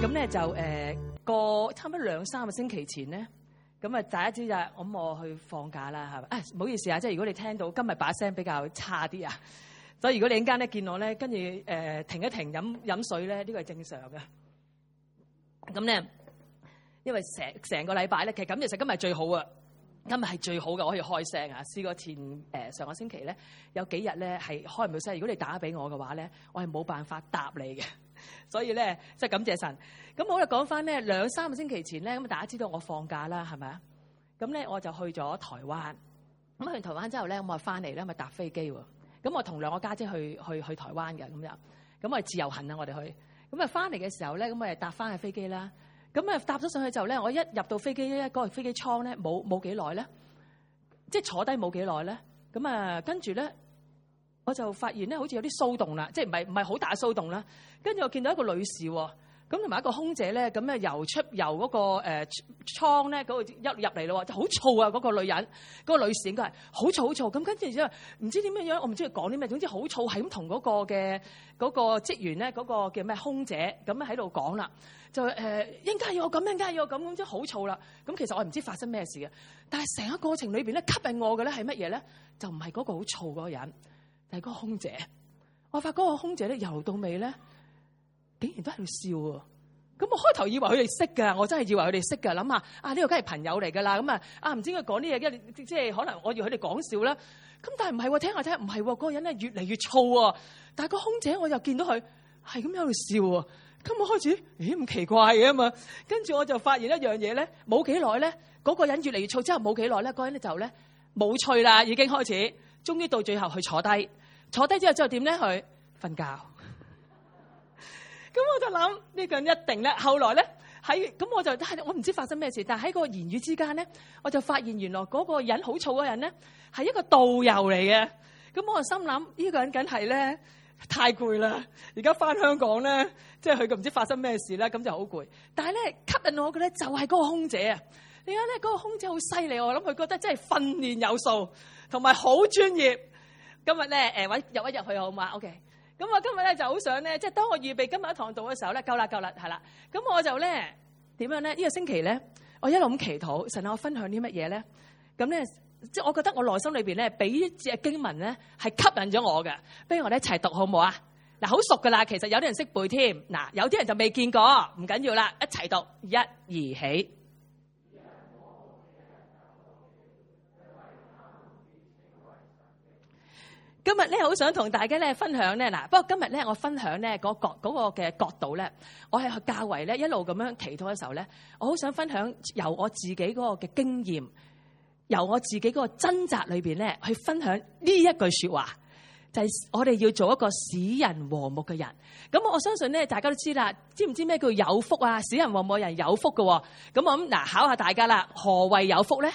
咁咧就過差唔多2-3個星期前咧，咁啊大家知就咁我去放假啦，係咪？唔好意思啊，即係如果你聽到今日把聲比較差啲啊，所以如果你陣間咧見我咧，跟住停一停飲水咧，呢個係正常嘅。咁咧，因為成個禮拜咧，其實咁其實今日最好啊，今日係最好嘅，我可以開聲啊！試過上個星期咧，有幾日咧係開唔到聲。如果你打俾我嘅話咧，我係冇辦法答你嘅。所以咧，即係感謝神。咁我哋講翻咧2-3個星期前咧，咁大家知道我放假啦，係咪啊？咁咧我就去咗台灣。咁去完台灣之後咧，咁我翻嚟咧咪搭飛機喎。咁我同2個家姐去台灣嘅咁樣。咁我係自由行啊，我哋去。咁啊翻嚟嘅時候咧，咁我係搭翻去飛機啦。咁啊搭咗上去之後咧，我一入到飛機咧，嗰個飛機艙咧冇幾耐咧，即係坐低冇幾耐咧。咁啊跟住咧，我就發現咧好似有啲騷動啦，即係唔係好大騷動啦。跟住我見到一個女士喎，咁同埋一個空姐咧，咁啊由嗰個艙咧嗰度一入嚟咯，就好燥啊！嗰個女人，嗰個女士應該係好嘈好嘈。咁跟住之後唔知點樣，我唔知佢講啲咩，總之好燥，係咁同嗰個職員咧，嗰個叫咩空姐咁喺度講啦，就應該要我咁，應該要我咁，即係好嘈啦。咁其實我唔知發生咩事嘅，但係成個過程裏邊咧吸引我嘅咧係乜嘢咧？就唔係嗰個好燥嗰個人，係嗰個空姐。我發覺嗰個空姐咧由到尾咧，竟然都喺度笑喎。咁我開頭以為佢哋識㗎，我真係以為佢哋識㗎。諗下呢個梗係朋友嚟㗎啦。咁唔知佢講啲嘢，即係可能我以為佢哋講笑啦。咁但係唔係喎，聽下唔係喎，嗰個人咧越嚟越燥喎。但係個空姐我又見到佢係咁喺度笑喎。咁我開始咁奇怪嘅嘛。跟住我就發現一樣嘢咧，冇幾耐咧，嗰個人越嚟越燥之後冇幾耐咧，嗰個人咧就咧冇趣啦，已經開始，終於到最後去坐低。坐低之後點咧？去瞓覺。咁我就諗呢個人一定咧。後來咧咁我唔知發生咩事，但係喺個言語之間咧，我就發現原來嗰個人好燥嗰人咧係一個導遊嚟嘅。咁我就心諗呢個人梗係咧太攰啦，而家翻香港咧，即係佢唔知發生咩事啦，咁就好攰。但係咧吸引我嘅咧就係嗰個空姐啊！點解咧？嗰個空姐好犀利，我諗佢覺得真係訓練有素，同埋好專業。今日咧入一入去好嘛 ？OK。咁我今日咧就好想咧，即係當我預備今日一堂道嘅時候咧，夠啦，係啦。咁我就咧點樣咧？呢個星期咧，我一路咁祈禱，神啊，我分享啲乜嘢咧？咁咧，即係我覺得我內心裏邊咧，俾呢隻經文咧係吸引咗我嘅。不如我哋一齊讀好唔好啊？嗱，好熟噶啦，其實有啲人識背添。嗱，有啲人就未見過，唔緊要啦，一齊讀，1、2起。今日咧好想同大家咧分享咧，嗱，不過今日咧我分享咧嗰個嘅角度咧，我係較為咧一路咁樣祈禱嘅時候咧，我好想分享由我自己嗰個嘅經驗，由我自己嗰個掙扎裏邊咧去分享呢一句說話，就係我哋要做一個使人和睦嘅人。咁我相信咧大家都知啦，知唔知咩叫有福啊？使人和睦嘅人有福嘅。咁我諗嗱，考下大家啦，何謂有福咧？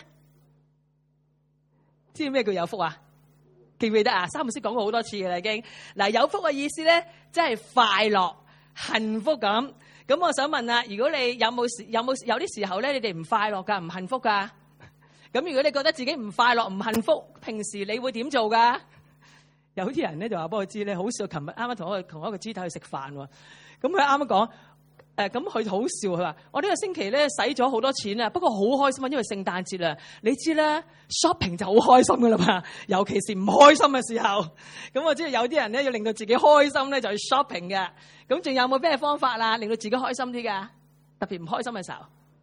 知唔知咩叫有福啊？記唔記得啊？三牧師講過好多次嘅啦，已經。嗱，有福嘅意思咧，即係快樂、幸福咁。咁我想問啦，如果你有啲時候咧，你哋唔快樂噶，唔幸福噶？咁如果你覺得自己唔快樂、唔幸福，平時你會點做噶？有啲人咧就話俾我知咧，好笑。琴日啱啱同一個肢體去食飯喎，咁佢啱啱講。咁佢好笑，佢話：我呢個星期咧使咗好多錢啊，不過好開心啊，因為聖誕節啦。你知啦 ，shopping 就好開心噶啦嘛，尤其是唔開心嘅時候。咁我知道有啲人咧要令到自己開心咧就去 shopping 嘅。咁仲有冇咩方法啦，令到自己開心啲噶？特別唔開心嘅時候，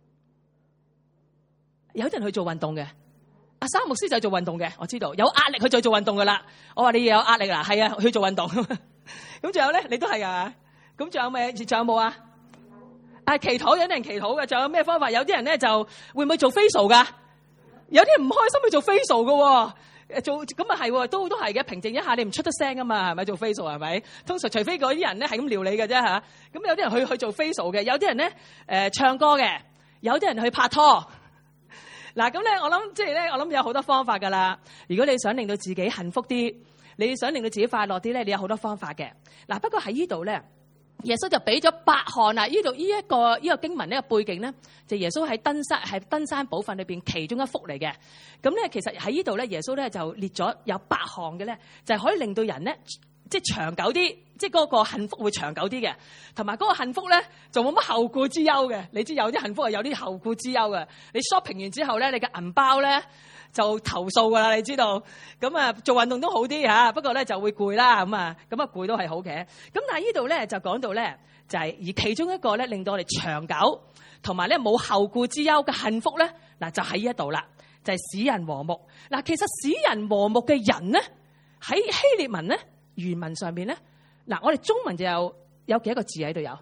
有啲人去做運動嘅。阿三牧師就做運動嘅，我知道有壓力佢就做運動噶啦。我話你要有壓力啦，係啊，去做運動。咁仲有咧，你都係啊。咁仲有咩？仲有冇啊？祈禱，有啲人祈禱嘅，仲有咩方法？有啲人咧就會唔會做 facial 噶？有啲人唔開心去做 facial 嘅，做咁啊係，都係嘅，平靜一下，你唔出得聲噶嘛，係咪做 facial 係咪？通常除非嗰啲人咧係咁撩你嘅啫吓。咁有啲人去做 facial 嘅，有啲人咧唱歌嘅，有啲人去拍拖。嗱咁咧，我諗即係咧，我諗有好多方法噶啦。如果你想令到自己幸福啲，你想令到自己快樂啲咧，你有好多方法嘅。嗱，不過喺呢度咧。耶穌就俾咗8項啦，呢度呢一個經文呢個背景咧，就耶穌喺登山寶訓裏邊其中一幅嚟嘅。咁咧，其實喺呢度咧，耶穌咧就列咗有8項嘅咧，就係可以令到人咧即係長久啲，即係嗰個幸福會長久啲嘅，同埋嗰個幸福咧就冇乜後顧之憂嘅。你知有啲幸福係有啲後顧之憂嘅。你 shopping 完之後咧，你嘅銀包咧就投訴噶啦，你知道。咁啊做運動都好啲嚇，不過咧就會攰啦，咁啊攰都係好嘅。咁但係呢度咧就講到咧就係而其中一個咧令到我哋長久同埋咧冇後顧之憂嘅幸福咧，嗱就喺呢一度啦，就係使人和睦。嗱其實使人和睦嘅人咧喺希臘文咧。原文上邊咧，嗱我哋中文就有幾多個字喺度？有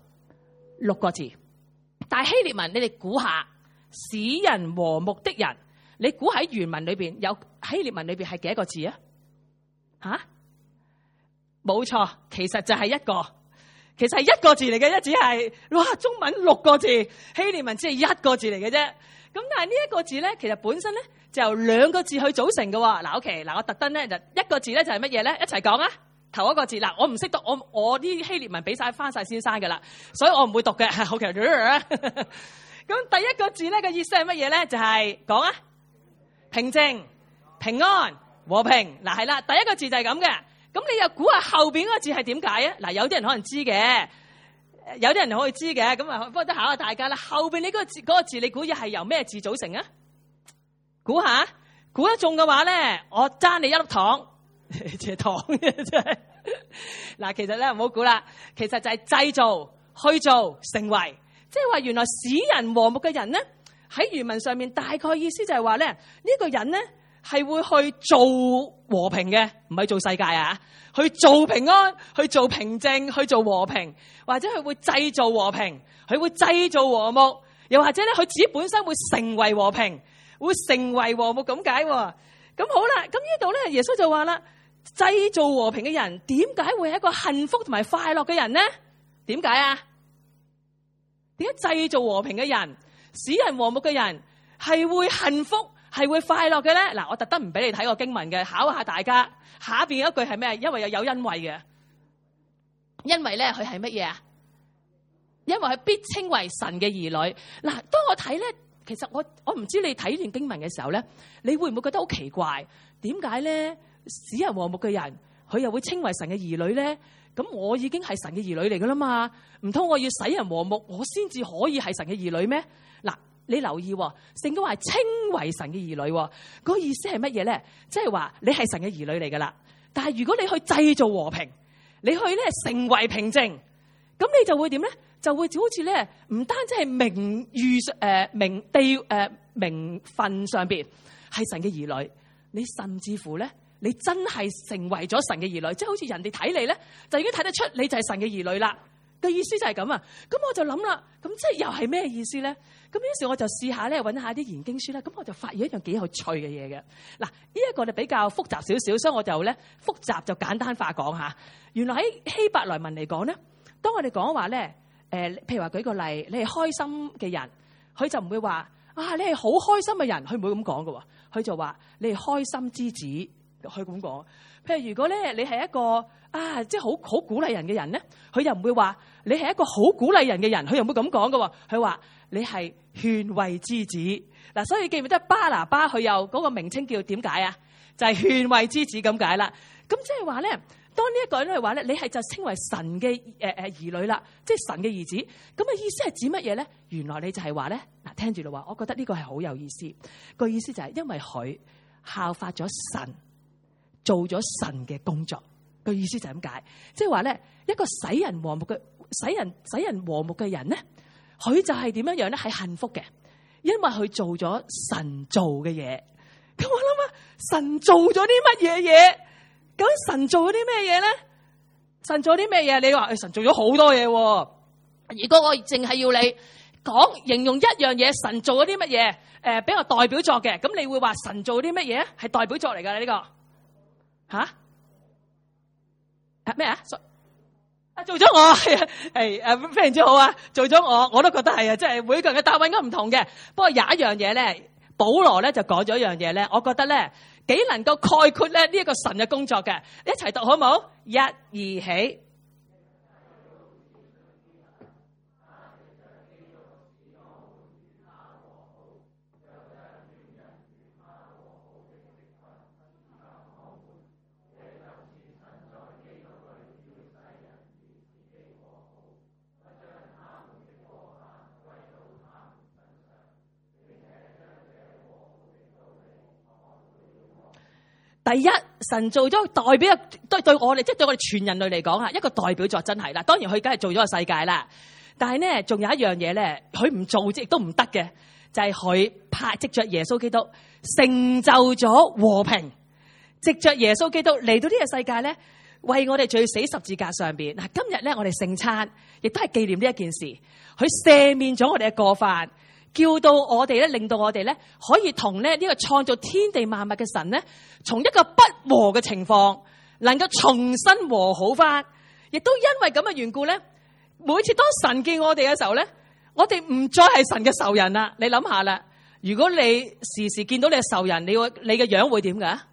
6個字。但係希臘文，你哋估下，使人和睦的人，你估喺原文裏邊有希臘文裏邊係幾多個字啊？吓，冇錯，其實就係一個，其實係一個字嚟嘅啫，只係哇中文6個字，希臘文只係一個字嚟嘅啫。咁但係呢一個字咧，其實本身咧就由2個字去組成嘅。嗱 ，OK， 嗱我特登咧就一個字咧就係乜嘢咧？一齊講啊！頭一個字嗱，我唔識讀，我啲希臘文俾翻晒先生嘅啦，所以我唔會讀嘅。OK， 咁第一個字咧嘅意思係乜嘢咧？就係講啊，平靜、平安、和平。嗱係啦，第一個字就係咁嘅。咁你又估下後邊嗰個字係點解啊？嗱，有啲人可能知嘅，有啲人可以知嘅。咁啊，不過都考下大家啦。後邊呢個字，你估係由咩字組成啊？估下，估得中嘅話咧，我爭你1粒糖。借糖嘅真係嗱，其實咧唔好估啦，其實就係製造、去做、成為，即係話原來使人和睦嘅人咧，喺原文上面大概意思就係話咧，呢個人咧係會去做和平嘅，唔係做世界啊，去做平安、去做平靜、去做和平，或者佢會製造和平，佢會製造和睦，又或者咧佢自己本身會成為和平，會成為和睦咁解。咁好啦，咁呢度咧耶穌就話啦。製造和平嘅人點解會係一個幸福同埋快樂嘅人呢？點解啊？點解製造和平嘅人、使人和睦嘅人係會幸福、係會快樂嘅咧？嗱，我特登唔俾你睇個經文嘅，考下大家。下邊一句係咩？因為有因為嘅，因為咧佢係乜嘢啊？因為佢必稱為神嘅兒女。嗱，當我睇咧，其實我唔知你睇呢段經文嘅時候咧，你會唔會覺得好奇怪？點解咧？使人和睦嘅人，佢又會稱為神嘅兒女咧？咁我已經係神嘅兒女嚟噶啦嘛？唔通我要使人和睦，我先至可以係神嘅兒女咩？嗱，你留意，聖經話係稱為神嘅兒女，嗰個意思係乜嘢咧？即係話你係神嘅兒女嚟噶啦。但係如果你去製造和平，你去咧成為平靜，咁你就會點咧？就會好似咧，唔單止係名分上邊係神嘅兒女，你甚至乎咧。你真係成為咗神嘅兒女，即係好似人哋睇你咧，就已經睇得出你就係神嘅兒女啦。嘅意思就係咁啊。咁我就諗啦，咁即係又係咩意思咧？咁於是我就試下咧揾下啲研經書啦。咁我就發現一樣幾有趣嘅嘢嘅。嗱，呢一個就比較複雜少少，所以我就咧複雜就簡單化講下。原來喺希伯來文嚟講咧，當我哋講話咧，譬如話舉個例，你係開心嘅人，佢就唔會話啊，你係好開心嘅人，佢唔會咁講嘅。佢就話你係開心之子。佢咁講，譬如如果咧你係一個即係好鼓勵人嘅人咧，佢又唔會話你係一個好鼓勵人嘅人，佢又唔會咁講嘅。佢話你係勸慰之子。嗱，所以記唔記得巴拿巴佢有嗰個名稱叫點解啊？就係勸慰之子咁解啦。咁即係話咧，當呢一個人去話咧，你係就稱為神嘅兒女啦，即係神嘅兒子。咁嘅意思係指乜嘢咧？原來你就係話咧，嗱，聽住啦，話我覺得呢個係好有意思。個意思就係因為佢效法咗神。做咗神嘅工作，個意思就係咁解，即係話咧，一個使人和睦嘅人咧，佢就係點樣樣咧？係幸福嘅，因為佢做咗神做嘅嘢。咁我諗啊，神做咗啲乜嘢嘢？究竟神做咗啲咩嘢咧？神做啲咩嘢？你話神做咗好多嘢。如果我淨係要你講形容一樣嘢，神做咗啲乜嘢？俾我代表作嘅，咁你會話神做啲乜嘢？係代表作嚟噶呢個。吓？咩啊？做咗我係非常之好啊！做咗我都覺得係啊，即係每個人嘅答案應該唔同嘅。不過有一樣嘢咧，保羅咧就講咗一樣嘢咧，我覺得咧幾能夠概括咧呢一個神嘅工作嘅。一齊讀好冇？1、2起。 第一，神做咗代表，對我哋，即係對我哋全人類嚟講啊，一個代表作真係啦。當然佢梗係做咗個世界啦，但係咧仲有一樣嘢咧，佢唔做亦都唔得嘅，就係佢藉着耶穌基督成就咗和平，藉着耶穌基督嚟到呢個世界咧，為我哋罪死十字架上邊。嗱，今日咧我哋聖餐，亦都係紀念呢一件事，佢赦免咗我哋嘅過犯。叫到我哋咧，令到我哋咧可以同咧呢個創造天地萬物嘅神咧，從一個不和嘅情況，能夠重新和好翻。亦都因為咁嘅緣故咧，每次當神見我哋嘅時候咧，我哋唔再係神嘅仇人啦。你諗下啦，如果你時時見到你嘅仇人，你嘅樣會點噶？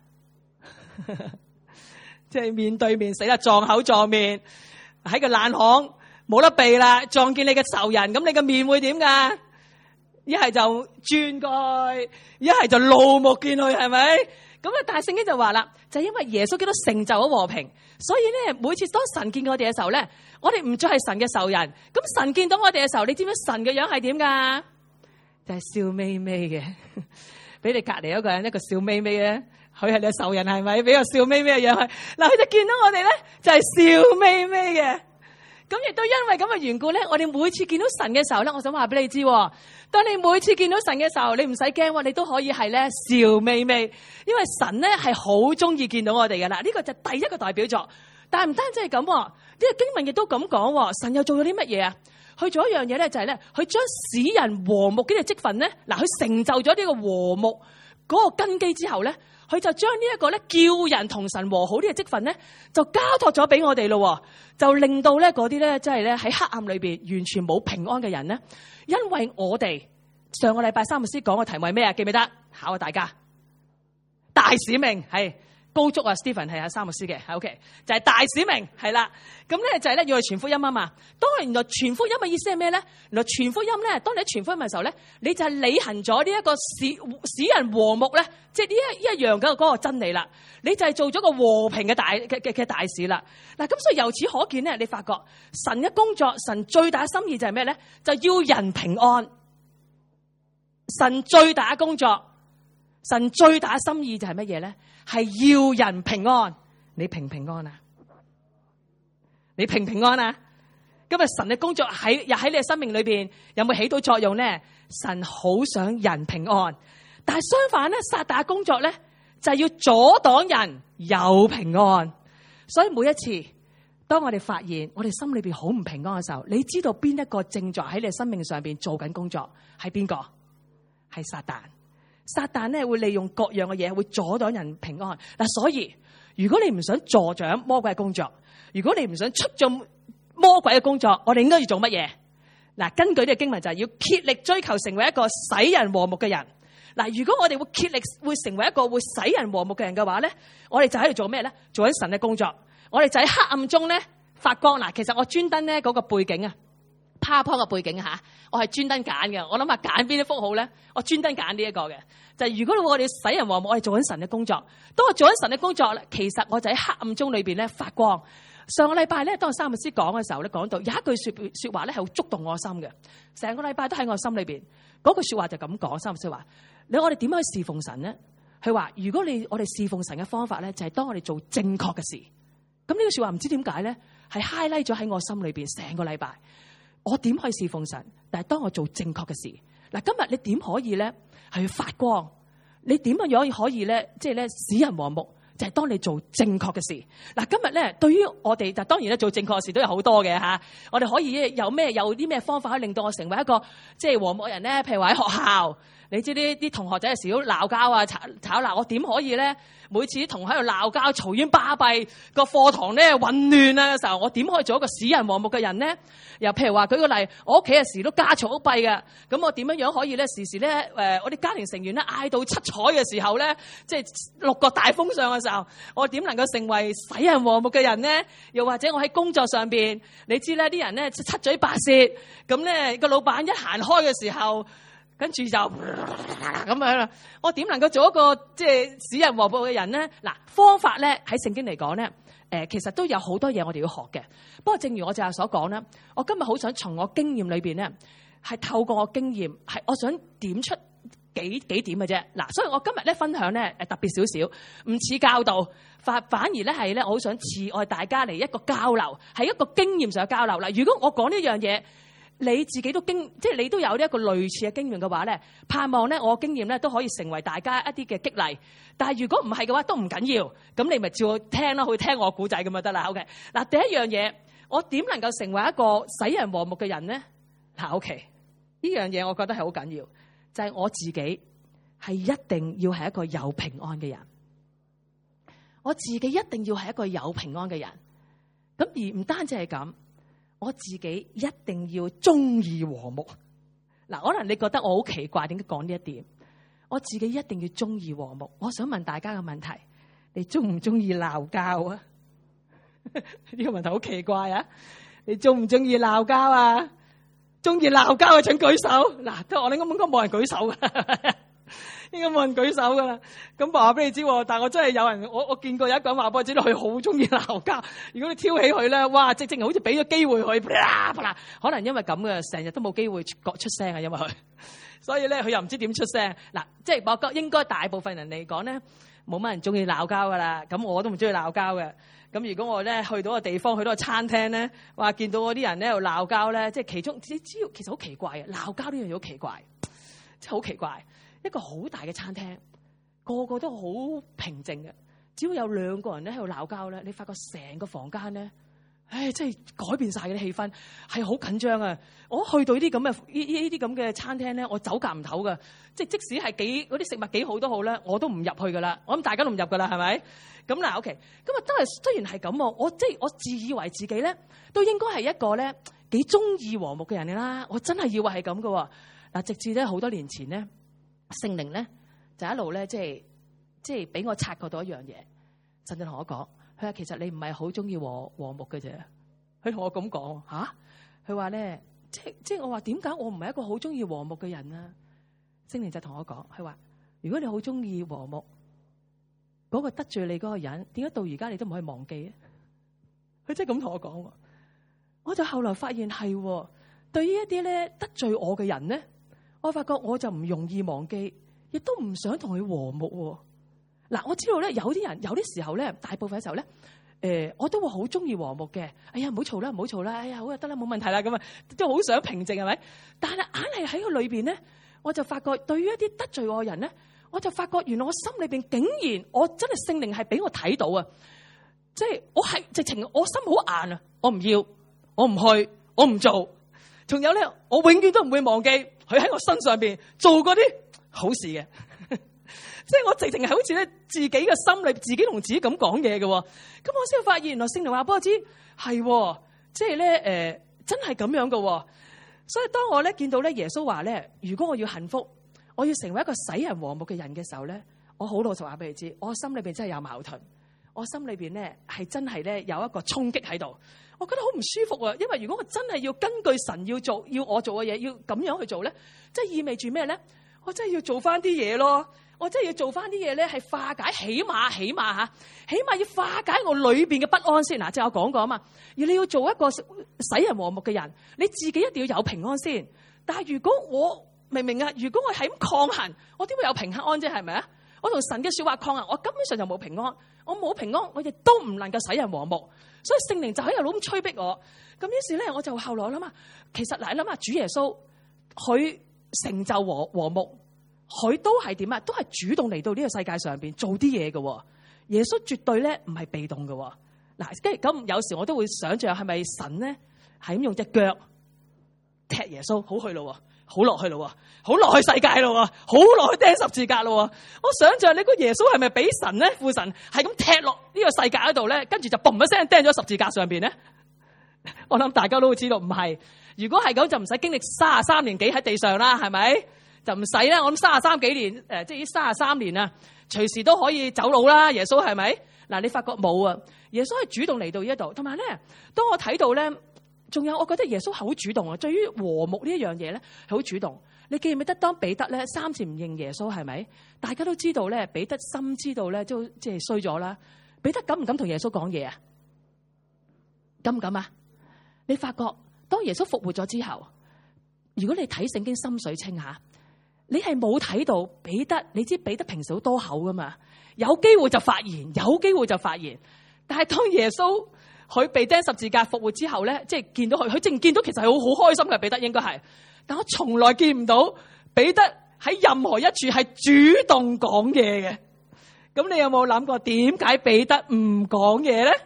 即係面對面死啦，撞口撞面，喺個冷巷冇得避啦，撞見你嘅仇人，咁你嘅面會點噶？一係就轉過去，一係就怒目見佢，係咪？咁啊，但係聖經就話啦，就係因為耶穌基督成就咗和平，所以咧每次當神見我哋嘅時候咧，我哋唔再係神嘅仇人。咁神見到我哋嘅時候，你知唔知神嘅樣係點噶？就係笑眯眯嘅，俾你隔籬一個人一個笑眯眯嘅，佢係你嘅仇人係咪？俾個笑眯眯嘅樣佢，嗱佢就見到我哋咧就係笑眯眯嘅。咁亦都因為咁嘅緣故咧，我哋每次見到神嘅時候咧，我想話俾你知，當你每次見到神嘅時候，你唔使驚，你都可以係咧笑眯眯，因為神咧係好中意見到我哋噶啦。呢個就第一個代表作。但係唔單止係咁，呢個經文亦都咁講，神又做咗啲乜嘢啊？佢做一樣嘢咧，就係咧，佢將使人和睦嘅職分咧，嗱，佢成就咗呢個和睦嗰個根基之後咧，佢就將呢一個咧叫人同神和好呢個職分咧，就交託咗俾我哋咯，就令到咧嗰啲咧，即係咧喺黑暗裏邊完全冇平安嘅人咧，因為我哋上個禮拜三牧師講嘅題目係咩啊？記唔記得？考下大家，大使命係。高足啊 ，Stephen 係阿三牧師嘅，係 OK， 就係大使命係啦。咁咧就係咧要去傳福音啊嘛。當原來傳福音嘅意思係咩咧？原來傳福音咧，當你喺傳福音嘅時候咧，你就係履行咗呢一個使人和睦咧，即係呢一樣嘅嗰個真理啦。你就係做咗個和平嘅大使啦。嗱，咁所以由此可見咧，你發覺神嘅工作，神最大嘅心意就係咩咧？就要人平安。神最大嘅工作，神最大嘅心意就係乜嘢咧？係要人平安，你平唔平安啊？你平唔平安啊？今日神嘅工作喺你嘅生命裏邊有冇起到作用咧？神好想人平安，但係相反咧，撒旦嘅工作咧就係要阻擋人有平安。所以每一次當我哋發現我哋心裏邊好唔平安嘅時候，你知道邊一個正在喺你嘅生命上邊做緊工作係邊個？係撒旦。撒旦咧會利用各樣嘅嘢，會阻擋人平安。嗱，所以如果你唔想助長魔鬼嘅工作，如果你唔想促進魔鬼嘅工作，我哋應該要做乜嘢？嗱，根據呢個經文就係要竭力追求成為一個使人和睦嘅人。嗱，如果我哋會竭力會成為一個會使人和睦嘅人嘅話咧，我哋就喺度做咩咧？做緊神嘅工作。我哋就喺黑暗中咧發光。嗱，其實我專登咧嗰個背景啊，PowerPoint 嘅背景吓，我係專登揀嘅。我諗下揀邊一幅好咧？我專登揀呢一個嘅。就係如果我哋使人和睦，我哋做緊神嘅工作。當我做緊神嘅工作咧，其實我就喺黑暗中裏邊咧發光。上個禮拜咧，當三牧師講嘅時候咧，講到有一句說話咧係好觸動我心嘅。成個禮拜都喺我心裏邊。嗰句說話就咁講，三牧師話：我哋點樣去侍奉神咧？佢話：如果我哋侍奉神嘅方法咧，就係當我哋做正確嘅事。咁呢句說話唔知點解咧，係 highlight 咗喺我心裏邊成個禮拜。我點可以侍奉神？但係當我做正確嘅事。嗱，今日你點可以咧係去發光？你點樣可以咧，即係咧使人和睦？就係當你做正確嘅事。嗱，今日咧對於我哋，就當然咧做正確嘅事都有好多嘅吓。我哋可以有啲咩方法可以令到我成為一個即係和睦人咧？譬如話喺學校，你知啲同學仔有時都鬧交啊、吵鬧，我點可以咧？每次啲同學喺度鬧交、嘈冤巴閉，個課堂咧混亂啊嘅時候，我點可以做一個使人和睦嘅人咧？又譬如話舉個例，我屋企有時都家嘈屋閉嘅，咁我點樣可以咧時時咧我哋家庭成員咧嗌到七彩嘅時候咧，即係六國大封相嘅時候，我點能夠成為使人和睦嘅人咧？又或者我喺工作上邊，你知咧啲人咧七嘴八舌，咁咧個老闆一行開嘅時候，跟住就咁樣啦。我點能夠做一個即係使人和睦嘅人咧？嗱，方法咧喺聖經嚟講咧，其實都有好多嘢我哋要學嘅。不過正如我正話所講啦，我今日好想從我經驗裏邊咧，係透過我經驗，係我想點出幾點嘅啫。嗱，所以我今日咧分享咧特別少少，唔似教導，反而咧係咧，我好想慈愛大家嚟一個交流，係一個經驗上嘅交流。嗱，如果我講呢樣嘢，你自己都即係你都有呢一個類似嘅經驗嘅話咧，盼望咧我經驗咧都可以成為大家一啲嘅激勵。但係如果唔係嘅話，都唔緊要，咁你咪照我聽啦，去聽我古仔咁就得啦。OK， 嗱，第一樣嘢，我點能夠成為一個使人和睦嘅人咧？嗱，OK，呢樣嘢我覺得係好緊要，就係我自己係一定要係一個有平安嘅人。我自己一定要係一個有平安嘅人，咁而唔單止係咁，我自己一定要中意和睦。嗱，可能你覺得我好奇怪，點解講呢一點？我自己一定要中意和睦。我想問大家嘅問題，你中唔中意鬧交啊？呢個問題好奇怪啊！你中唔中意鬧交啊？中意鬧交嘅請舉手。嗱，都我哋應該冇人舉手噶。應該冇人舉手噶啦，咁話俾你知，但係我真係有人，我見過有一個人話俾我知道佢好中意鬧交。如果你挑起佢咧，哇，直情好似俾咗機會佢，可能因為咁嘅，成日都冇機會出聲啊，因為佢，所以咧佢又唔知點出聲。嗱，即係我覺得應該大部分人嚟講咧，冇乜人中意鬧交噶啦。咁我都唔中意鬧交嘅。咁如果我咧去到個地方，去到個餐廳咧，話見到嗰啲人咧喺度鬧交咧，即係其中只要其實好奇怪嘅，鬧交呢樣嘢好奇怪，真係好奇怪。一個好大嘅餐廳，個個都好平靜嘅。只要有兩個人咧喺度鬧交咧，你發覺成個房間咧，真係改變晒嘅啲氣氛，係好緊張啊！我去到呢啲咁嘅呢啲咁嘅餐廳咧，我走夾唔唞噶。即使係嗰啲食物幾好都好咧，我都唔入去噶啦。我諗大家都唔入噶啦，係咪？咁嗱 ，OK。咁啊，都係雖然係咁，我自以為自己咧都應該係一個咧幾中意和睦嘅人啦。我真係以為係咁噶。嗱，直至咧好多年前咧。聖靈咧就一路咧即係俾我察覺到一樣嘢，神就同我講，佢話其實你唔係好中意和睦嘅啫。佢同我咁講吓，佢話咧即係我話點解我唔係一個好中意和睦嘅人啊？聖靈就同我講，佢話如果你好中意和睦，嗰個得罪你嗰個人，點解到而家你都唔可以忘記啊？佢真係咁同我講，我就後來發現係對於一啲咧得罪我嘅人咧。我發覺我就唔容易忘記，亦都唔想同佢和睦。嗱，我知道咧，有啲人有啲時候咧，大部分嘅時候咧，我都會好中意和睦嘅。哎呀，唔好嘈啦，唔好嘈啦。哎呀，好啊，得啦，冇問題啦。咁啊，都好想平靜，係咪？但係硬係喺個裏邊咧，我就發覺對於一啲得罪我嘅人咧，我就發覺原來我心裏邊竟然我真係聖靈係俾我睇到啊！即係我係直情我心好硬啊！我唔要，我唔去，我唔做。仲有咧，我永遠都唔會忘記佢喺我身上邊做嗰啲好事嘅，即係我直情係好似咧自己嘅心裏，自己同自己咁講嘢嘅。咁我先發現，原來聖靈話俾我知係，即係咧真係咁樣嘅。所以當我咧見到咧耶穌話咧，如果我要幸福，我要成為一個使人和睦嘅人嘅時候咧，我好老實話俾你知，我心裏邊真係有矛盾，我心裏邊咧係真係咧有一個衝擊喺度。我覺得好唔舒服啊！因為如果我真係要根據神要我做嘅嘢，要咁樣去做咧，即係意味住咩咧？我真係要做翻啲嘢咯！我真係要做翻啲嘢咧，係化解，起碼要化解我裏邊嘅不安先。嗱，即係我講過啊嘛。而你要做一個使人和睦嘅人，你自己一定要有平安先。但係如果我明唔明啊？如果我係咁抗衡，我點會有平安啫？係咪啊？我同神嘅說話抗衡，我根本上就冇平安。我冇平安，我亦都唔能夠使人和睦。所以聖靈就喺度咁催逼我，咁於是咧我就後來諗下，其實嗱，諗下主耶穌佢成就和睦，佢都係點啊？都係主動嚟到呢個世界上邊做啲嘢嘅。耶穌絕對咧唔係被動嘅。嗱，跟住咁有時我都會想象係咪神咧係咁用隻腳踢耶穌，好去咯。好落去咯，好落去世界咯，好落去釘十字架咯。我想象你個耶穌係咪俾神咧父神係咁踢落呢個世界嗰度咧，跟住就嘣一聲釘咗十字架上邊咧？我諗大家都會知道唔係。如果係咁，就唔使經歷33年幾喺地上啦，係咪？就唔使啦。我諗33幾年，即係33年啊，隨時都可以走佬啦。耶穌係咪？嗱，你發覺冇啊？耶穌係主動嚟到呢一度，同埋咧，當我睇到咧。仲有，我覺得耶穌係好主動啊！對於和睦呢一樣嘢咧，係好主動。你記唔記得當彼得咧3次唔認耶穌係咪？大家都知道咧，彼得深知道咧，都即係衰咗啦。彼得敢唔敢同耶穌講嘢啊？敢唔敢啊？你發覺當耶穌復活咗之後，如果你睇聖經心水清吓， 你係冇睇到彼得，你知彼得平時好多口噶嘛，有機會就發言，有機會就發言。但係當耶穌佢被釘十字架復活之後咧，即係見到佢淨見到其實係好開心嘅，彼得應該係。但我從來見唔到彼得喺任何一處係主動講嘢嘅。咁你有冇諗過點解彼得唔講嘢咧？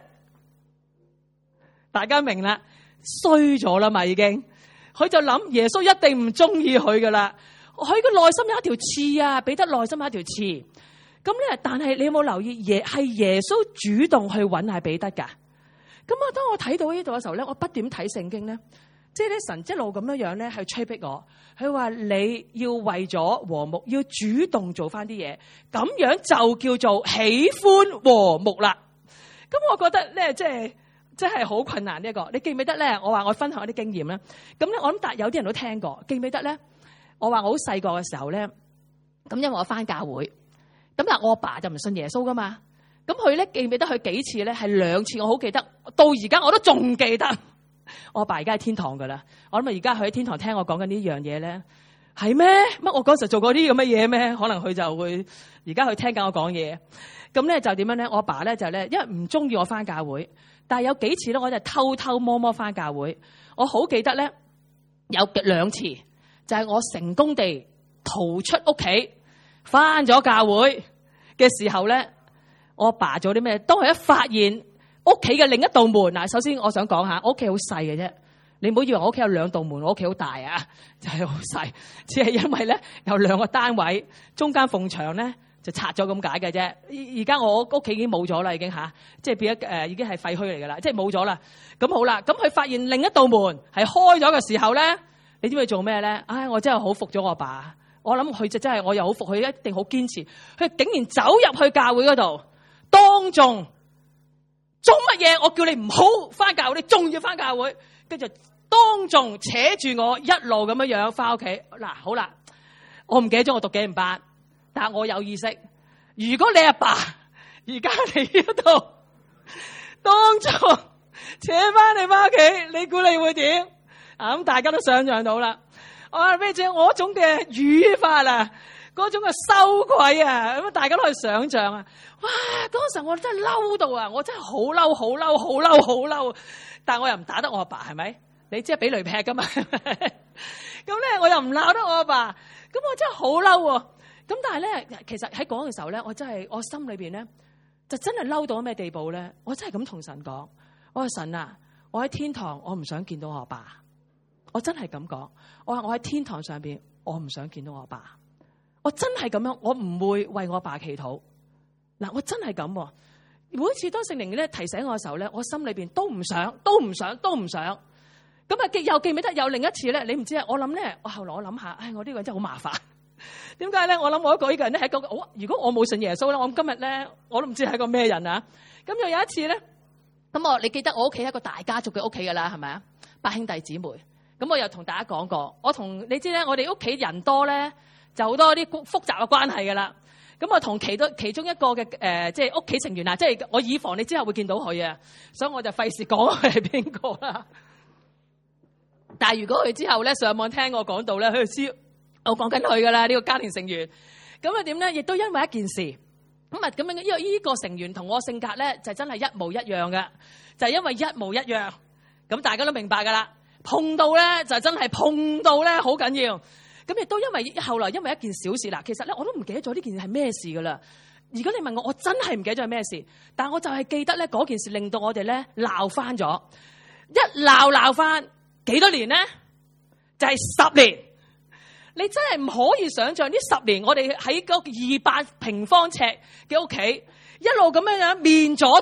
大家明啦，衰咗啦嘛已經。佢就諗耶穌一定唔中意佢噶啦。佢個內心有一條刺啊，彼得內心有一條刺。咁咧，但係你有冇留意係耶穌主動去揾下彼得噶？咁啊，當我睇到呢度嘅時候咧，我不斷睇聖經咧，即係咧神一路咁樣咧去催逼我。佢話你要為咗和睦，要主動做翻啲嘢，咁樣就叫做喜歡和睦啦。咁我覺得咧，即係好困難呢一個。你記唔記得咧？我話我分享一啲經驗咧。咁咧，我諗有啲人都聽過，記唔記得咧？我話我好細個嘅時候咧，咁因為我翻教會，咁啊我阿爸就唔信耶穌噶嘛，咁佢咧記唔記得佢幾次咧？係2次，我好記得，到而家我都仲記得。我阿爸而家喺天堂噶啦，我諗而家佢喺天堂聽我講緊呢樣嘢咧，係咩？乜我嗰時做過啲咁嘅嘢咩？可能佢就會而家佢聽緊我講嘢，咁咧就點樣咧？我阿爸咧就咧，因為唔中意我翻教會，但係有幾次咧，我就偷偷摸摸翻教會。我好記得咧，有2次。就係我成功地逃出屋企，翻咗教會嘅時候咧，我阿爸做啲咩？當佢一發現屋企嘅另一道門，嗱，首先我想講下，我屋企好細嘅啫，你唔好以為我屋企有2道門，我屋企好大啊，就係好細，只係因為咧有2個單位，中間縫牆咧就拆咗咁解嘅啫。而家我屋企已經冇咗啦，已經吓，即係變咗已經係廢墟嚟噶啦，即係冇咗啦。咁好啦，咁佢發現另一道門係開咗嘅時候咧。你知唔知做咩咧？唉，我真係好服咗我阿爸。我諗佢就真係，我又好服佢，一定好堅持。佢竟然走入去教會嗰度，當眾做乜嘢？我叫你唔好翻教會，你仲要翻教會，跟住當眾扯住我一路咁樣樣翻屋企。嗱，好啦，我唔記得咗我讀幾年班，但係我有意識。如果你阿爸而家嚟呢度，當眾扯翻你翻屋企，你估你會點？咁大家都想象到啦。我話咩啫？我種嘅語法啊，嗰種嘅羞愧啊，咁大家都去想象啊。哇！嗰時候我真係嬲到啊，我真係好嬲，好嬲，好嬲，好嬲。但係我又唔打得我阿爸，係咪？你即係俾雷劈噶嘛？咁咧，我又唔鬧得我阿爸，咁我真係好嬲。咁但係咧，其實喺講嘅時候咧，我真係我心裏邊咧，就真係嬲到咩地步咧？我真係咁同神講，我話神啊，我喺天堂，我唔想見到我阿爸。我真係咁講，我話我喺天堂上邊，我唔想見到我阿爸。我真係咁樣，我唔會為我阿爸祈禱。嗱，我真係咁。每一次當聖靈咧提醒我嘅時候咧，我心裏邊都唔想。咁啊，又記唔記得有另一次咧？你唔知啊？我諗咧，我後來我諗下，我呢個人真係好麻煩。點解咧？我諗我一個呢個人咧係一個，如果我冇信耶穌咧，我今日咧我都唔知係個咩人啊。咁又有一次咧，咁你記得我屋企係一個大家族嘅屋企噶啦，係咪啊？8兄弟姊妹。咁我又同大家講過，你知咧，我哋屋企人多咧，就好多啲複雜嘅關係噶啦。咁我同其中一個嘅即係屋企成員啊，即係我以防你之後會見到佢啊，所以我就費事講佢係邊個啦。但係如果佢之後咧上網聽我講到咧，佢就知我講緊佢噶啦，呢個家庭成員。咁啊點咧？亦都因為一件事，咁啊咁樣，因為呢個成員同我性格咧就真係一模一樣嘅，就係因為一模一樣。咁大家都明白噶啦。碰到咧就真係碰到咧好緊要，咁亦都因為後來因為一件小事啦，其實咧我都唔記得咗呢件事係咩事噶啦。如果你問我真係唔記得咗係咩事，但我就係記得咧嗰件事令到我哋咧鬧翻咗，一鬧翻幾多年咧，就係10年。你真係唔可以想象呢10年我哋喺嗰200平方尺嘅屋企一路咁樣面咗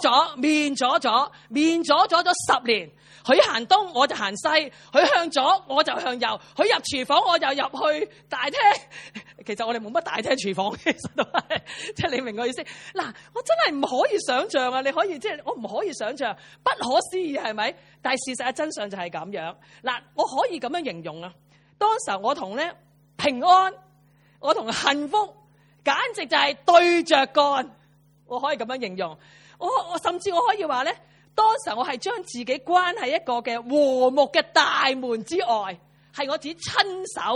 10年。佢行東我就行西，佢向左我就向右，佢入廚房我就入去大廳。其實我哋冇乜大廳廚房，其實都係，即係你明我意思。嗱，我真係唔可以想象啊！你可以即係我唔可以想象，不可思議係咪？但係事實嘅真相就係咁樣。嗱，我可以咁樣形容啊。當時候我同咧平安，我同幸福，簡直就係對着幹。我可以咁樣形容。我甚至我可以話咧。當時我係將自己關喺一個嘅和睦嘅大門之外，係我自己親手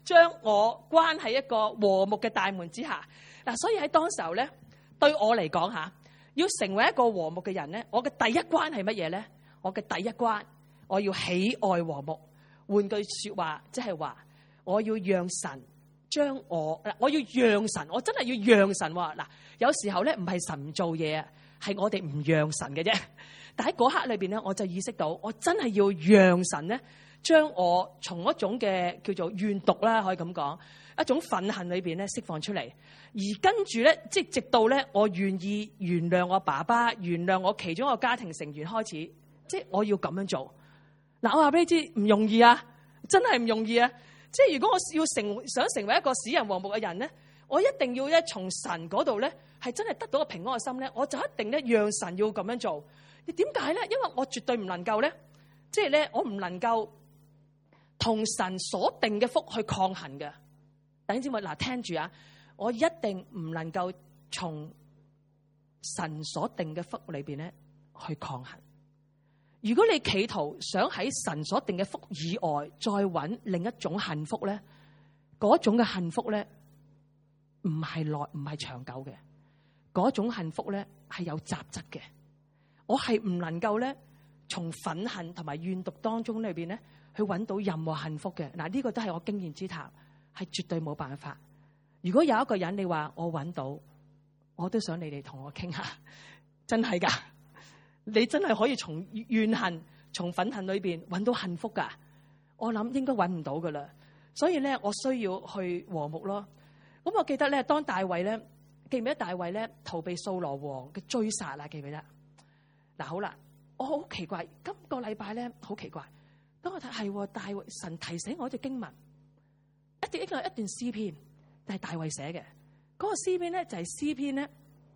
將我關喺一個和睦嘅大門之下。嗱，所以喺當時候咧，對我嚟講吓，要成為一個和睦嘅人咧，我嘅第一關係乜嘢咧？我嘅第一關，我要喜愛和睦。換句說話，即係話我要讓神將我要讓神，我真係要讓神。嗱，有時候咧唔係神唔做嘢啊，係我哋唔讓神嘅啫。但喺嗰刻裏邊咧，我就意識到，我真係要讓神咧，將我從一種嘅叫做怨毒啦，可以咁講，一種憤恨裏邊咧釋放出嚟。而跟住咧，即係直到咧，我願意原諒我爸爸，原諒我其中一個家庭成員開始，即係我要咁樣做。嗱，我話俾你知，唔容易啊，真係唔容易啊！即係如果我想成為一個使人和睦嘅人咧，我一定要咧從神嗰度咧係真係得到個平安嘅心咧，我就一定咧讓神要咁樣做。你點解咧？因為我絕對唔能夠咧，即係咧我唔能夠同神所定嘅福去抗衡嘅。弟兄姊妹，嗱，聽住啊，我一定唔能夠從神所定嘅福裏邊咧去抗衡。如果你企圖想喺神所定嘅福以外再揾另一種幸福咧，嗰種嘅幸福咧唔係長久嘅，嗰種幸福咧係有雜質嘅。我係唔能夠咧從憤恨同埋怨毒當中裏邊咧去揾到任何幸福嘅。嗱，呢個都係我經驗之談，係絕對冇辦法。如果有一個人你話我揾到，我都想你哋同我傾下，真係噶，你真係可以從怨恨、從憤恨裏邊揾到幸福噶。我諗應該揾唔到噶啦，所以咧我需要去和睦咯。咁我記得咧，當大衛咧，記唔記得大衛咧逃避掃羅王嘅追殺啊？記唔記得？嗱，好啦，我好奇怪，今個禮拜咧好奇怪，當我睇係大衛，神提醒我一隻經文，一段詩篇，係大衛寫嘅。嗰個詩篇咧就係詩篇咧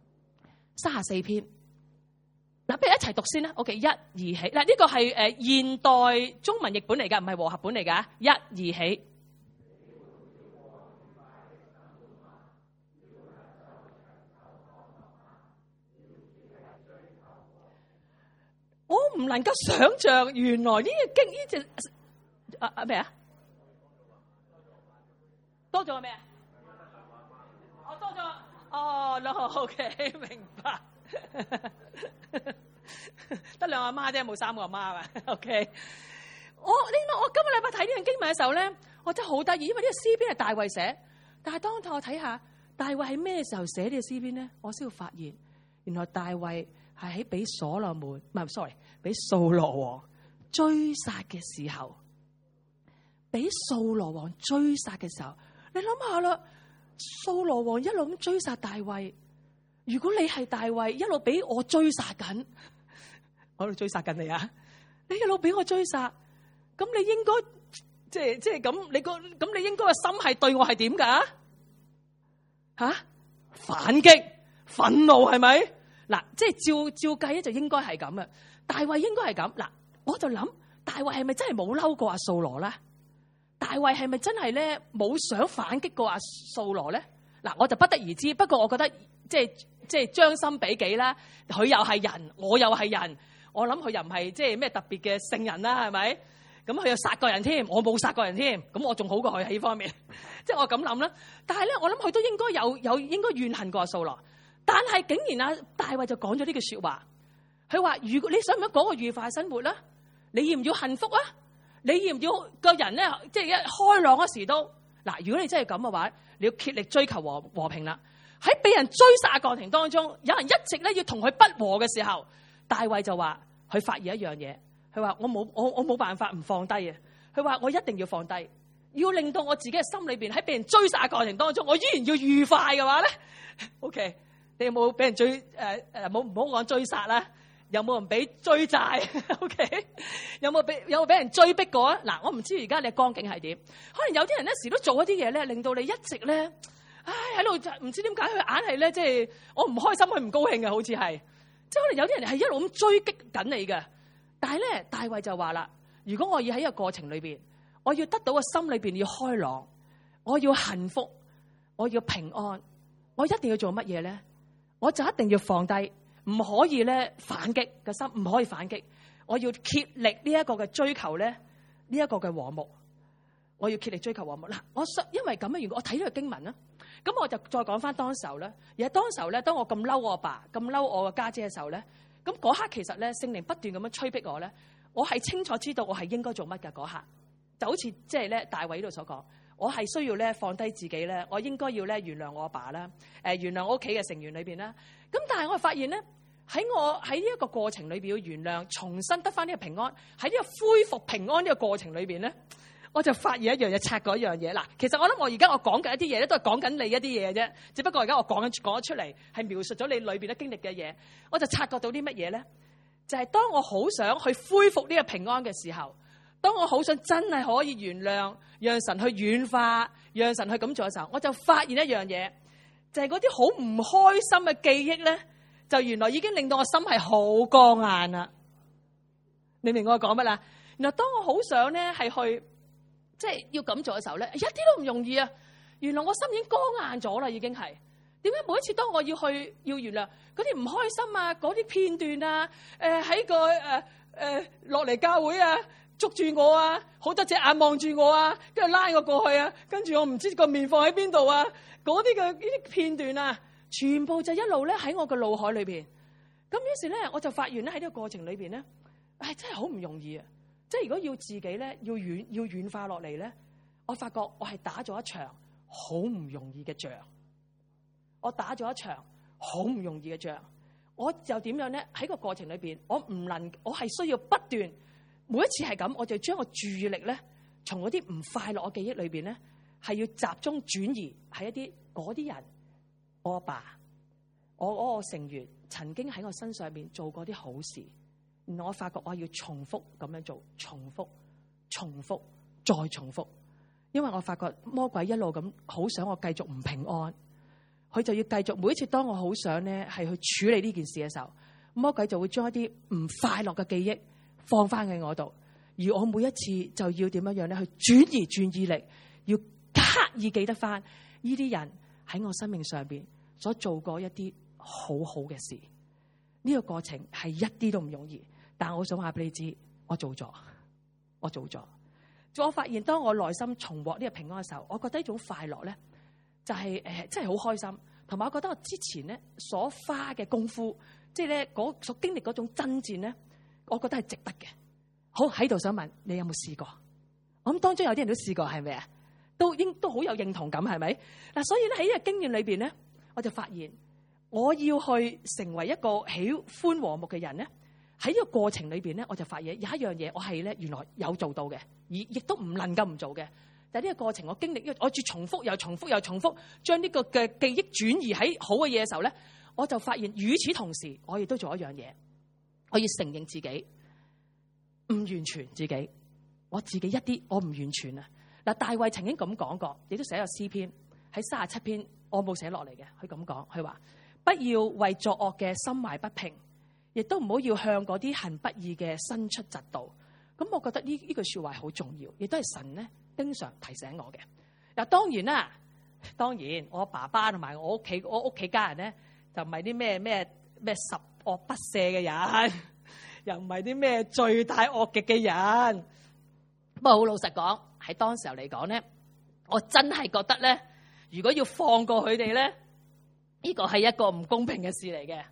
34篇。嗱，不如一齊讀先啦。OK， 一而起。嗱，呢個係現代中文譯本嚟噶，唔係和合本嚟噶。一而起。我唔能夠想象原來呢隻咩啊？多咗個咩啊？我多咗哦 no，OK， 明白。得兩阿媽啫，冇三個阿媽啊。OK， 我今個禮拜睇呢段經文嘅時候咧，我真係好得意，因為呢個詩篇係大衛寫，但係當我睇下大衛喺咩時候寫呢個詩篇咧，我先會發現原來大衛係喺俾所羅門俾掃羅王追殺嘅時候，俾掃羅王追殺嘅時候，你諗下啦，掃羅王一路咁追殺大衛。如果你係大衛，一路俾我追殺緊，我喺度追殺緊你啊！你一路俾我追殺，咁你應該即係咁，你應該個心係對我係點噶？吓，反擊、憤怒係咪？嗱，即係照計咧就應該係咁啊！大衛應該係咁。嗱，我就諗大衛係咪真係冇嬲過阿掃羅咧？大衛係咪真係咧冇想反擊過阿掃羅咧？嗱，我就不得而知。不過我覺得即係將心比己啦，佢又係人，我又係人，我諗佢又唔係即係咩特別嘅聖人啦，係咪？咁佢又殺過人添，我冇殺過人添，咁我仲好過佢喺呢方面，即係我咁諗啦。但係咧，我諗佢都應該應該怨恨過阿掃羅，但係竟然大衛就講咗呢句說話，佢話：如果你想唔想講個愉快生活啦，你要唔要幸福啊？你要唔要個人咧即係一開朗嗰時都嗱？如果你真係咁嘅話，你要竭力追求和平啦。喺被人追殺嘅過程當中，有人一直咧要同佢不和嘅時候，大衛就話佢發現一樣嘢，佢話我冇辦法唔放低嘅，佢話我一定要放低，要令到我自己嘅心裏邊喺被人追殺嘅過程當中，我依然要愉快嘅話咧 ，OK， 你有冇俾人追唔好講追殺啦？有冇人俾追債 ？OK， 有冇俾人追逼過啊？嗱，我唔知而家你嘅光景係點，可能有啲人咧時都做一啲嘢咧，令到你一直咧。喺度唔知點解佢硬係咧，即係我唔開心，佢唔高興嘅，好似係，即係可能有啲人係一路咁追擊緊你嘅。但係咧，大衛就話啦：如果我要喺呢個過程裏邊，我要得到個心裏邊要開朗，我要幸福，我要平安，我一定要做乜嘢咧？我就一定要放低，唔可以咧反擊個心，唔可以反擊。我要竭力呢一個嘅追求咧，呢一個嘅和睦。 我要竭力追求和睦嗱。因為咁樣，如果我睇呢個經文啦，咁我就再講翻當時候咧。而喺當時候咧，當我咁嬲我阿爸，咁嬲我個家姐嘅時候咧，咁嗰刻其實咧聖靈不斷咁樣催逼我咧，我係清楚知道我係應該做乜嘅嗰刻，就好似即係咧大衛呢度所講，我係需要咧放低自己咧，我應該要咧原諒我阿爸啦，原諒我屋企嘅成員裏邊啦。咁但係我發現咧，喺呢一個過程裏邊要原諒，重新得翻呢個平安，喺呢個恢復平安呢個過程裏邊咧，我就發現一樣嘢，察覺一樣嘢。嗱，其實我諗我而家我講緊一啲嘢咧，都係講緊你一啲嘢啫。只不過而家我講咗出嚟，係描述咗你裏邊咧經歷嘅嘢，我就察覺到啲乜嘢咧？就係當我好想去恢復呢個平安嘅時候，當我好想真係可以原諒，讓神去軟化，讓神去咁做嘅時候，我就發現一樣嘢，就係嗰啲好唔開心嘅記憶咧，就原來已經令到我心係好剛硬啦。你明我講乜啦？原來當我好想咧係去即係要咁做嘅時候咧，一啲都唔容易啊！原來我心已經剛硬咗啦，已經係點解每一次當我要原諒嗰啲唔開心啊，嗰啲片段啊，喺個落嚟教會啊，捉住我啊，好多隻眼望住我啊，跟住拉我過去啊，跟住我唔知個面放喺邊度啊，嗰啲嘅呢啲片段啊，全部就一路咧喺我嘅腦海裏邊。咁於是咧，我就發現咧喺呢個過程裏邊咧，真係好唔容易啊！即係如果要自己咧要軟化落嚟咧，我發覺我係打咗一場好唔容易嘅仗。我打咗一場好唔容易嘅仗，我就點樣咧？喺個過程裏邊，我係需要不斷每一次係咁，我就將個注意力咧，從嗰啲唔快樂嘅記憶裏邊咧，係要集中轉移喺一啲嗰啲人，我阿爸，我嗰個成員曾經喺我身上邊做過啲好事。然後我發覺我要重複咁樣做，重複再重複，因為我發覺魔鬼一路咁好想我繼續唔平安，佢就要繼續每一次當我好想咧係去處理呢件事嘅時候，魔鬼就會將一啲唔快樂嘅記憶放翻喺我度，而我每一次就要點樣樣咧去轉移注意力，要刻意記得翻呢啲人喺我生命上邊所做過一啲好好嘅事。呢個過程係一啲都唔容易。但我想話俾你知，我做咗。我發現當我內心重獲呢個平安嘅時候，我覺得呢種快樂咧，就係真係好開心。同埋我覺得我之前咧所花嘅功夫，即係咧所經歷嗰種爭戰咧，我覺得係值得嘅。好，喺度想問你有冇試過？我諗當中有啲人都試過，係咪啊？都好有認同感，係咪？嗱，所以咧喺呢個經驗裏邊咧，我就發現我要去成為一個喜歡和睦嘅人咧。喺呢個過程裏邊咧，我就發現有一樣嘢，我係咧原來有做到嘅，而亦都唔能夠唔做嘅。但係呢個過程，我經歷，我重複又重複，將呢個嘅記憶轉移喺好嘅嘢嘅時候咧，我就發現，與此同時，我亦都做一樣嘢，我要承認自己唔完全，我自己一啲我唔完全啊！嗱，大衛曾經咁講過，亦都寫咗詩篇喺37篇，我冇寫落嚟嘅，佢咁講，佢話不要為作惡嘅心懷不平。亦都唔好要向嗰啲行不義嘅伸出嫉妒。咁我覺得呢句說話好重要，亦都係神咧經常提醒我嘅。嗱，當然我爸爸同埋我屋企家人咧，就唔係啲咩十惡不赦嘅人，又唔係啲咩罪大惡極嘅人。不過好老實講，喺當時候嚟講咧，我真係覺得咧，如果要放過佢哋咧，呢個係一個唔公平嘅事嚟嘅。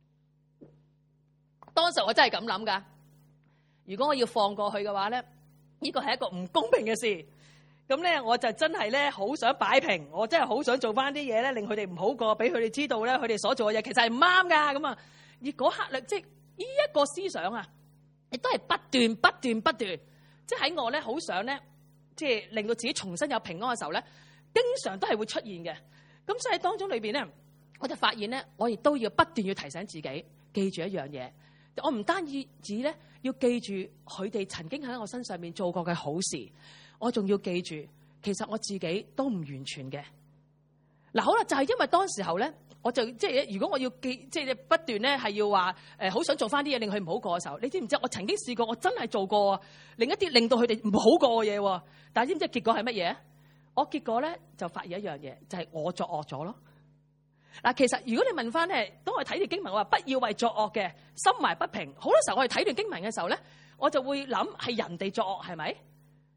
當時我真係咁諗噶，如果我要放過去嘅話咧，呢個係一個唔公平嘅事。咁咧，我就真係咧好想擺平，我真係好想做翻啲嘢咧，令佢哋唔好過，俾佢哋知道咧，佢哋所做嘅嘢其實係唔啱噶。咁啊，而嗰刻咧，即係呢一個思想啊，亦都係不斷，即係喺我咧好想咧，即係令到自己重新有平安嘅時候咧，經常都係會出現嘅。咁所以喺當中裏邊咧，我就發現咧，我亦都要不斷要提醒自己，記住一樣嘢。我唔單止咧要記住佢哋曾經喺我身上面做過嘅好事，我仲要記住，其實我自己都唔完全嘅。嗱，好啦，就係因為當時候咧，我就即係如果我要記，即係不斷咧係要話好想做翻啲嘢令佢唔好過嘅時候，你知唔知？我曾經試過，我真係做過另一啲令到佢哋唔好過嘅嘢，但係知唔知結果係乜嘢？我結果咧就發現一樣嘢，就係我作惡咗咯。嗱，其實如果你問翻咧，當我睇段經文，我話不要為作惡嘅心懷不平。好多時候我哋睇段經文嘅時候咧，我就會諗係人哋作惡，係咪？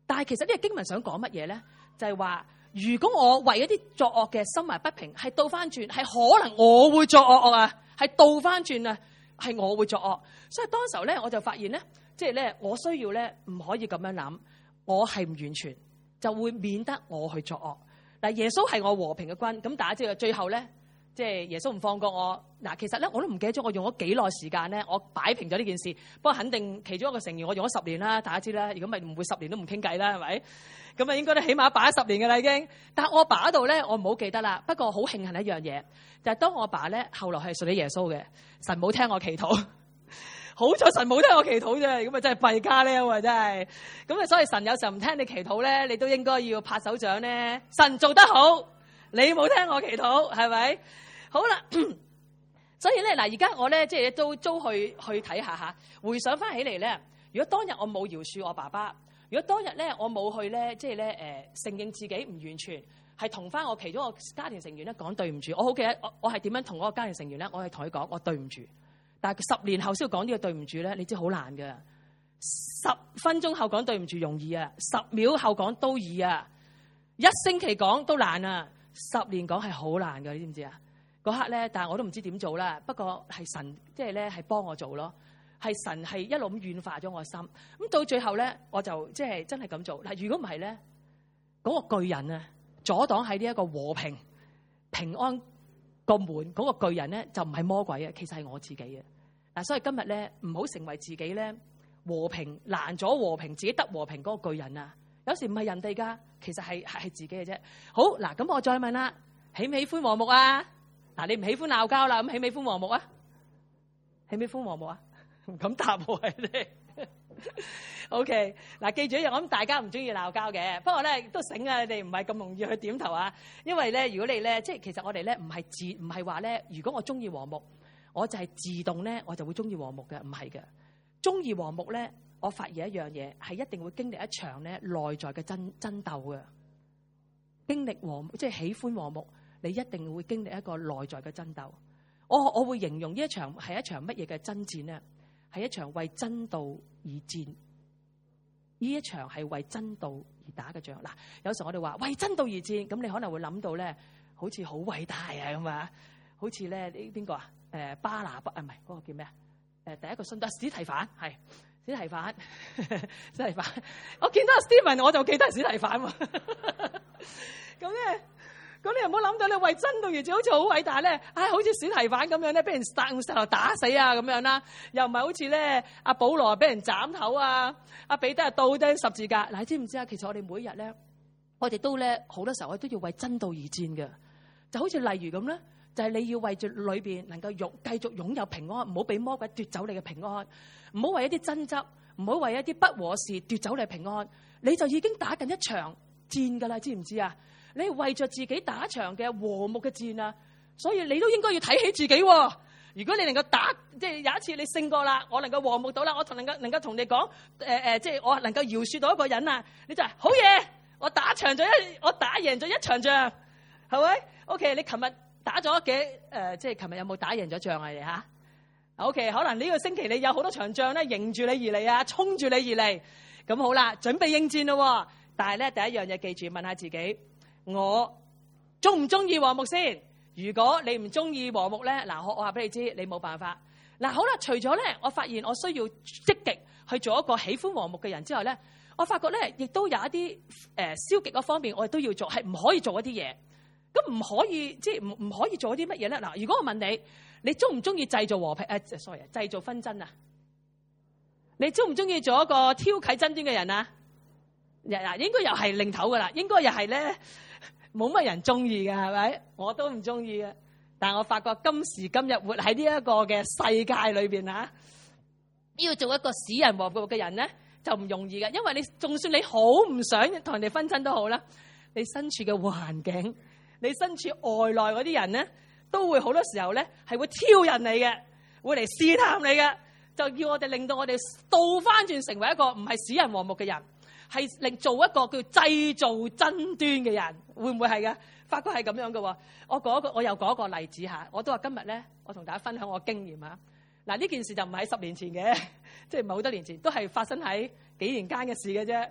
但係其實呢個經文想講乜嘢咧？就係話，如果我為一啲作惡嘅心懷不平，係倒翻轉，係可能我會作惡啊，係倒翻轉啊，係我會作惡。所以當時候咧，我就發現咧，即係咧，我需要咧唔可以咁樣諗，我係唔完全，就會免得我去作惡。嗱，耶穌係我和平嘅君，咁大家知道最後咧，即係耶穌唔放過我。嗱，其實咧我都唔記得咗我用咗幾耐時間咧，我擺平咗呢件事。不過肯定其中一個成員我用咗10年啦，大家知啦。如果咪唔會10年都唔傾偈啦，係咪？咁啊應該都起碼擺咗10年嘅啦已經。但係我爸嗰度咧，我唔好記得啦。不過好慶幸一樣嘢，就係當我爸咧後來係信咗耶穌嘅，神冇聽我祈禱。好彩神冇聽我祈禱啫，咁啊真係弊家咧，真係。咁啊，所以神有時候唔聽你祈禱咧，你都應該要拍手掌咧。神做得好，你冇聽我祈禱，係咪？好啦，所以咧嗱，而家我咧即係都去睇下吓，回想翻起嚟咧，如果當日我冇饒恕我爸爸，如果當日咧我冇去咧即係咧承認自己唔完全，係同翻我其中一個家庭成員咧講對唔住。我好記得我係點樣同嗰個家庭成員咧，我係同佢講我對唔住。但係10年後先要講呢個對唔住咧，你知好難噶。10分鐘後講對唔住容易啊，10秒後講都易啊，1星期講都難啊，10年講係好難噶，你知唔知啊？嗰刻咧，但係我都唔知點做啦。不過係神即係咧係幫我做咯，係神係一路咁軟化咗我心。咁到最後咧，我就即係真係咁做。嗱，如果唔係咧，嗰個巨人啊，阻擋喺呢一個和平平安個門，嗰個巨人咧就唔係魔鬼啊，其實係我自己啊。嗱，所以今日咧唔好成為自己咧和平難咗和平，自己得和平嗰個巨人啊。有時唔係人哋噶，其實係自己嘅啫。好嗱，咁我再問啦，喜唔喜歡和睦啊？嗱，你唔喜歡鬧交啦，咁喜唔喜歡和睦啊？喜唔喜歡和睦啊？唔敢答喎你。OK， 嗱，記住一樣，我諗大家唔中意鬧交嘅，不過咧都醒啊，你哋唔係咁容易去點頭啊。因為咧，如果你咧，即係其實我哋咧唔係話咧，如果我中意和睦，我就係自動咧，我就會中意和睦嘅，唔係嘅。中意和睦咧，我發現一樣嘢係一定會經歷一場咧內在嘅爭鬥嘅。經歷和睦，即係喜歡和睦，你一定會經歷一個內在嘅爭鬥。我會形容呢一場係一場乜嘢嘅爭戰咧？係一場為真道而戰。呢一場係為真道而打嘅仗。嗱，有時候我哋話為真道而戰，咁你可能會諗到咧，好似好偉大啊咁啊，好似咧邊個啊？巴拿巴啊，唔係嗰個叫咩啊？第一個信德史提反係史提反，史提反。我見到阿 Steven 我就記得係史提反喎。咁咧。咁你又唔好諗到你為真道而戰，好似好偉大咧！好似史提反咁樣咧，俾人用石頭打死啊咁樣啦，又唔係好似咧阿保羅俾人斬頭啊，阿彼得倒釘十字架。嗱，你知唔知啊？其實我哋每日咧，我哋都咧好多時候我都要為真道而戰嘅，就好似例如咁咧，就係你要為住裏邊能夠繼續擁有平安，唔好俾魔鬼奪走你嘅平安，唔好為一啲爭執，唔好為一啲不和事奪走你嘅平安，你就已經打緊一場戰噶啦，知唔知啊？你為着自己打一場嘅和睦嘅戰啊，所以你都應該要睇起自己。如果你能夠打，即係有一次你勝過啦，我能夠和睦到啦，我能夠同你講，即係我能夠饒恕到一個人啊，你就係好嘢，我打贏咗一場仗，係咪 ？OK， 你琴日打咗即係琴日有冇打贏咗仗啊？你吓 ？OK， 可能呢個星期你有好多場仗咧，迎住你而嚟啊，衝住你而嚟，咁好啦，準備應戰咯。但係咧，第一樣嘢記住，問下自己。我中唔中意和睦先？如果你唔中意和睦咧，嗱，我話俾你知，你冇辦法。嗱，好啦，除咗咧，我發現我需要積極去做一個喜歡和睦嘅人之外咧，我發覺咧，亦都有一啲消極嘅方面，我哋都要做，係唔可以做一啲嘢。咁唔可以，即係唔可以做一啲乜嘢咧？嗱，如果我問你，你中唔中意製造和平？製造紛爭啊？你中唔中意做一個挑起爭端嘅人啊？嗱，應該又係另頭噶啦，應該又係咧。冇乜人中意嘅，係咪？我都唔中意嘅。但係我發覺今時今日活喺呢一個嘅世界裏邊啊，要做一個使人和睦嘅人咧，就唔容易嘅。因為你就算你好唔想同人哋紛爭都好啦，你身處嘅環境，你身處外來嗰啲人咧，都會好多時候咧係會挑釁你嘅，會嚟試探你嘅，就要我哋令到我哋倒翻轉成為一個唔係使人和睦嘅人。係令做一個叫製造爭端嘅人，會唔會係嘅？發覺係咁樣嘅。我又講一個例子嚇，我都話今日咧，我同大家分享我經驗啊。嗱，呢件事就唔係喺10年前嘅，即係唔係好多年前，都係發生喺幾年間嘅事嘅啫。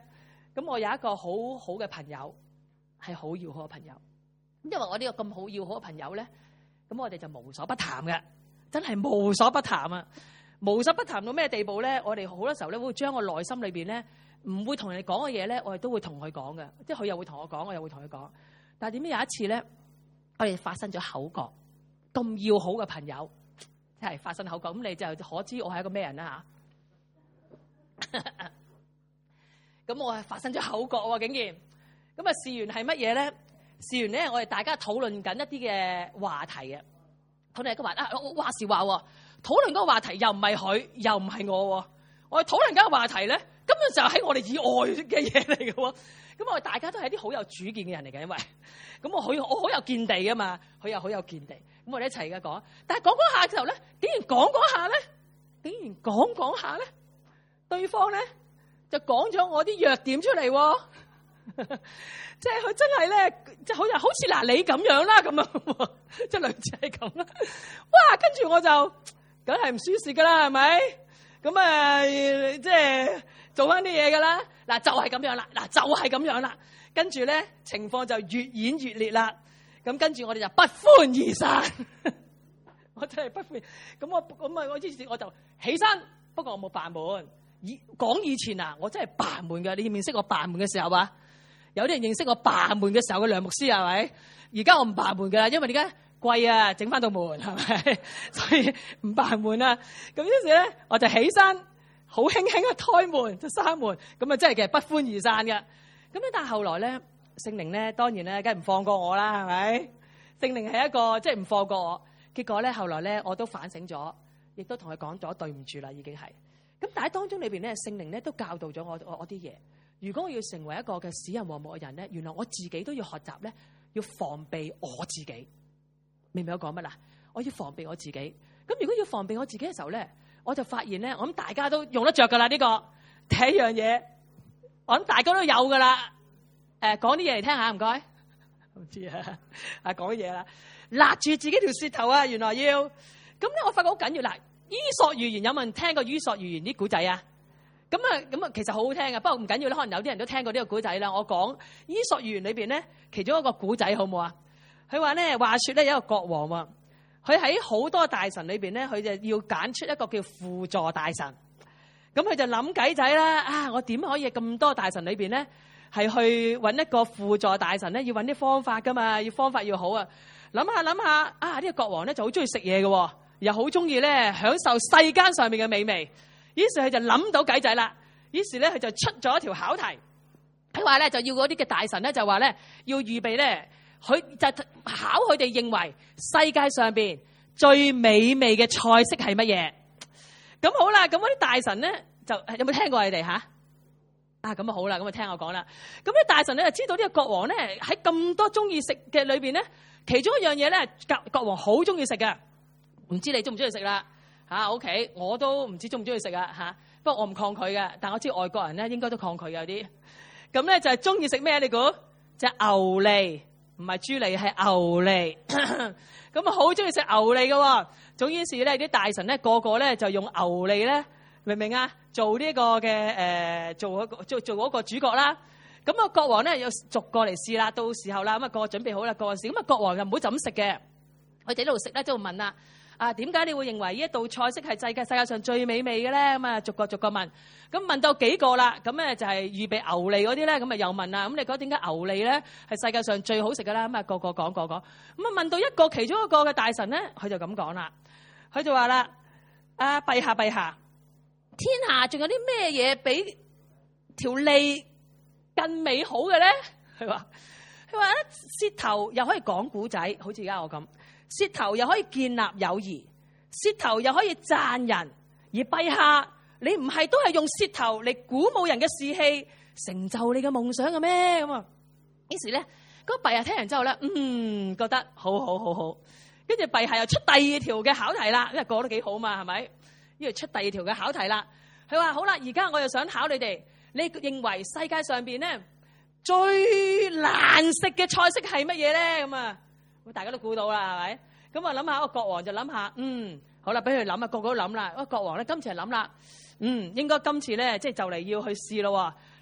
咁我有一個好好嘅朋友，係好要好嘅朋友。因為我呢個咁好要好嘅朋友咧，咁我哋就無所不談嘅，真係無所不談啊！無所不談到咩地步咧？我哋好多時候咧會將我內心裏邊咧唔會同人哋講嘅嘢咧，我哋都會同佢講嘅，即係佢又會同我講，我又會同佢講。但係點解有一次咧，我哋發生咗口角，咁要好嘅朋友，即係發生口角，咁你就可知我係一個咩人啦吓？咁我係發生咗口角喎，竟然咁啊！事緣係乜嘢咧？事緣咧，我哋大家討論緊一啲嘅話題嘅，討論一個話我話時話喎，討論嗰個話題又唔係佢，又唔係我，我哋討論緊個話題咧，根本就喺我哋以外嘅嘢嚟嘅喎。咁我哋大家都係啲好有主見嘅人嚟嘅，因為咁我好有見地啊嘛，佢又好有見地，咁我哋一齊嘅講。但係講下嘅時候咧，竟然講下咧，竟然講下咧，對方咧就講咗我啲弱點出嚟喎。即係佢真係咧，即係好似嗱你咁樣啦，咁啊，即係類似係咁啦。哇！跟住我就梗係唔舒適噶啦，係咪？咁啊，即係做翻啲嘢噶啦。嗱，就係咁樣啦。嗱，就係咁樣啦。跟住咧，情況就越演越烈啦。咁跟住我哋就不歡而散。我真係不歡。我於是我就起身，不過我冇扮悶。講以前啊，我真係扮悶噶。你認唔認識我扮悶嘅時候啊？有啲人認識我扮悶嘅時候嘅梁牧師係咪？而家我唔扮悶噶啦，因為點解貴啊？整翻道門係咪？所以唔扮悶啦。咁於是咧，我就起身，好輕輕嘅開門就閂門，咁啊真係其實不歡而散嘅。咁咧，但係後來咧，聖靈咧當然咧，梗係唔放過我啦，係咪？聖靈係一個即係唔放過我。結果咧，後來咧，我都反省咗，亦都同佢講咗對唔住啦，已經係。咁但係當中裏邊咧，聖靈咧都教導咗我啲嘢。如果我要成為一個嘅使人和睦嘅人咧，原來我自己都要學習咧，要防備我自己。明唔明我講乜啦？我要防備我自己。咁如果要防備我自己嘅時候咧，我就發現咧，我諗大家都用得着噶啦呢個第一樣嘢，我諗大家都有噶啦。講啲嘢嚟聽下，唔該。唔知啊，講嘢啦，勒住自己條舌頭啊！原來要咁咧，我發覺好緊要啦。伊索寓言有冇人聽過伊索寓言啲古仔啊？咁啊，其實好好聽嘅，不過唔緊要啦。可能有啲人都聽過呢個古仔啦。我講伊索寓言裏邊咧，其中一個古仔好唔好啊？佢話咧，話說咧有一個國王喎，佢喺好多大臣裏邊咧，佢就要揀出一個叫輔助大臣。咁佢就諗計仔啦，啊，我點可以咁多大臣裏邊咧，係去揾一個輔助大臣咧？要揾啲方法噶嘛，要方法要好啊。諗下，啊，呢個國王咧就好中意食嘢嘅，又好中意咧享受世間上面嘅美味。於是佢就諗到計仔啦，於是咧佢就出咗一條考題，佢話咧就要嗰啲嘅大臣咧就話咧要預備咧，佢就考佢哋認為世界上邊最美味嘅菜式係乜嘢？咁好啦，咁嗰啲大臣咧就有冇聽過你哋吓？咁啊好啦，咁啊聽我講啦。咁啲大臣咧就知道呢個國王咧喺咁多中意食嘅裏邊咧，其中一樣嘢咧國王好中意食嘅，唔知你中唔中意食啦？OK， 我都唔知中唔中意食啊，不過我唔抗拒嘅，但我知外國人咧應該都抗拒有啲。咁咧就係中意食咩？你估？就係牛脷，唔係豬脷，係牛脷。咁啊好中意食牛脷嘅。總之是咧啲大臣咧個個咧就用牛脷咧，明唔明啊？做呢個嘅做嗰個主角啦。咁啊國王咧要逐個嚟試啦，到時候啦咁啊個個準備好啦，個個試。咁啊國王就唔好就咁食嘅，佢哋喺度食咧就問啦。點解你會認為呢一道菜式係世界上最美味嘅咧？咁啊，逐個問，咁問到幾個啦，咁咧就係預備牛脷嗰啲咧，咁啊又問啦。咁你覺得點解牛脷咧係世界上最好食嘅啦？咁啊個個講。咁啊問到其中一個嘅大臣咧，佢就咁講啦。佢就話啦：陛下，天下仲有啲咩嘢比條脷更美好嘅咧？佢話咧，舌頭又可以講古仔，好似而家我咁。舌頭又可以建立友誼，舌頭又可以讚人，而陛下你唔係都係用舌頭嚟鼓舞人嘅士氣，成就你嘅夢想嘅咩？咁啊，於是咧，嗰個陛下聽完之後咧，覺得好，跟住陛下又出第二條嘅考題啦，因為個都幾好嘛，係咪？於是出第二條嘅考題啦，佢話好啦，而家我又想考你哋，你認為世界上邊咧最難食嘅菜式係乜嘢咧？咁啊？咁大家都估到啦，係咪？咁啊諗下個國王就諗下，好啦，俾佢諗啊，個個都諗啦。個國王咧今次係諗啦，應該今次咧即係就嚟要去試咯。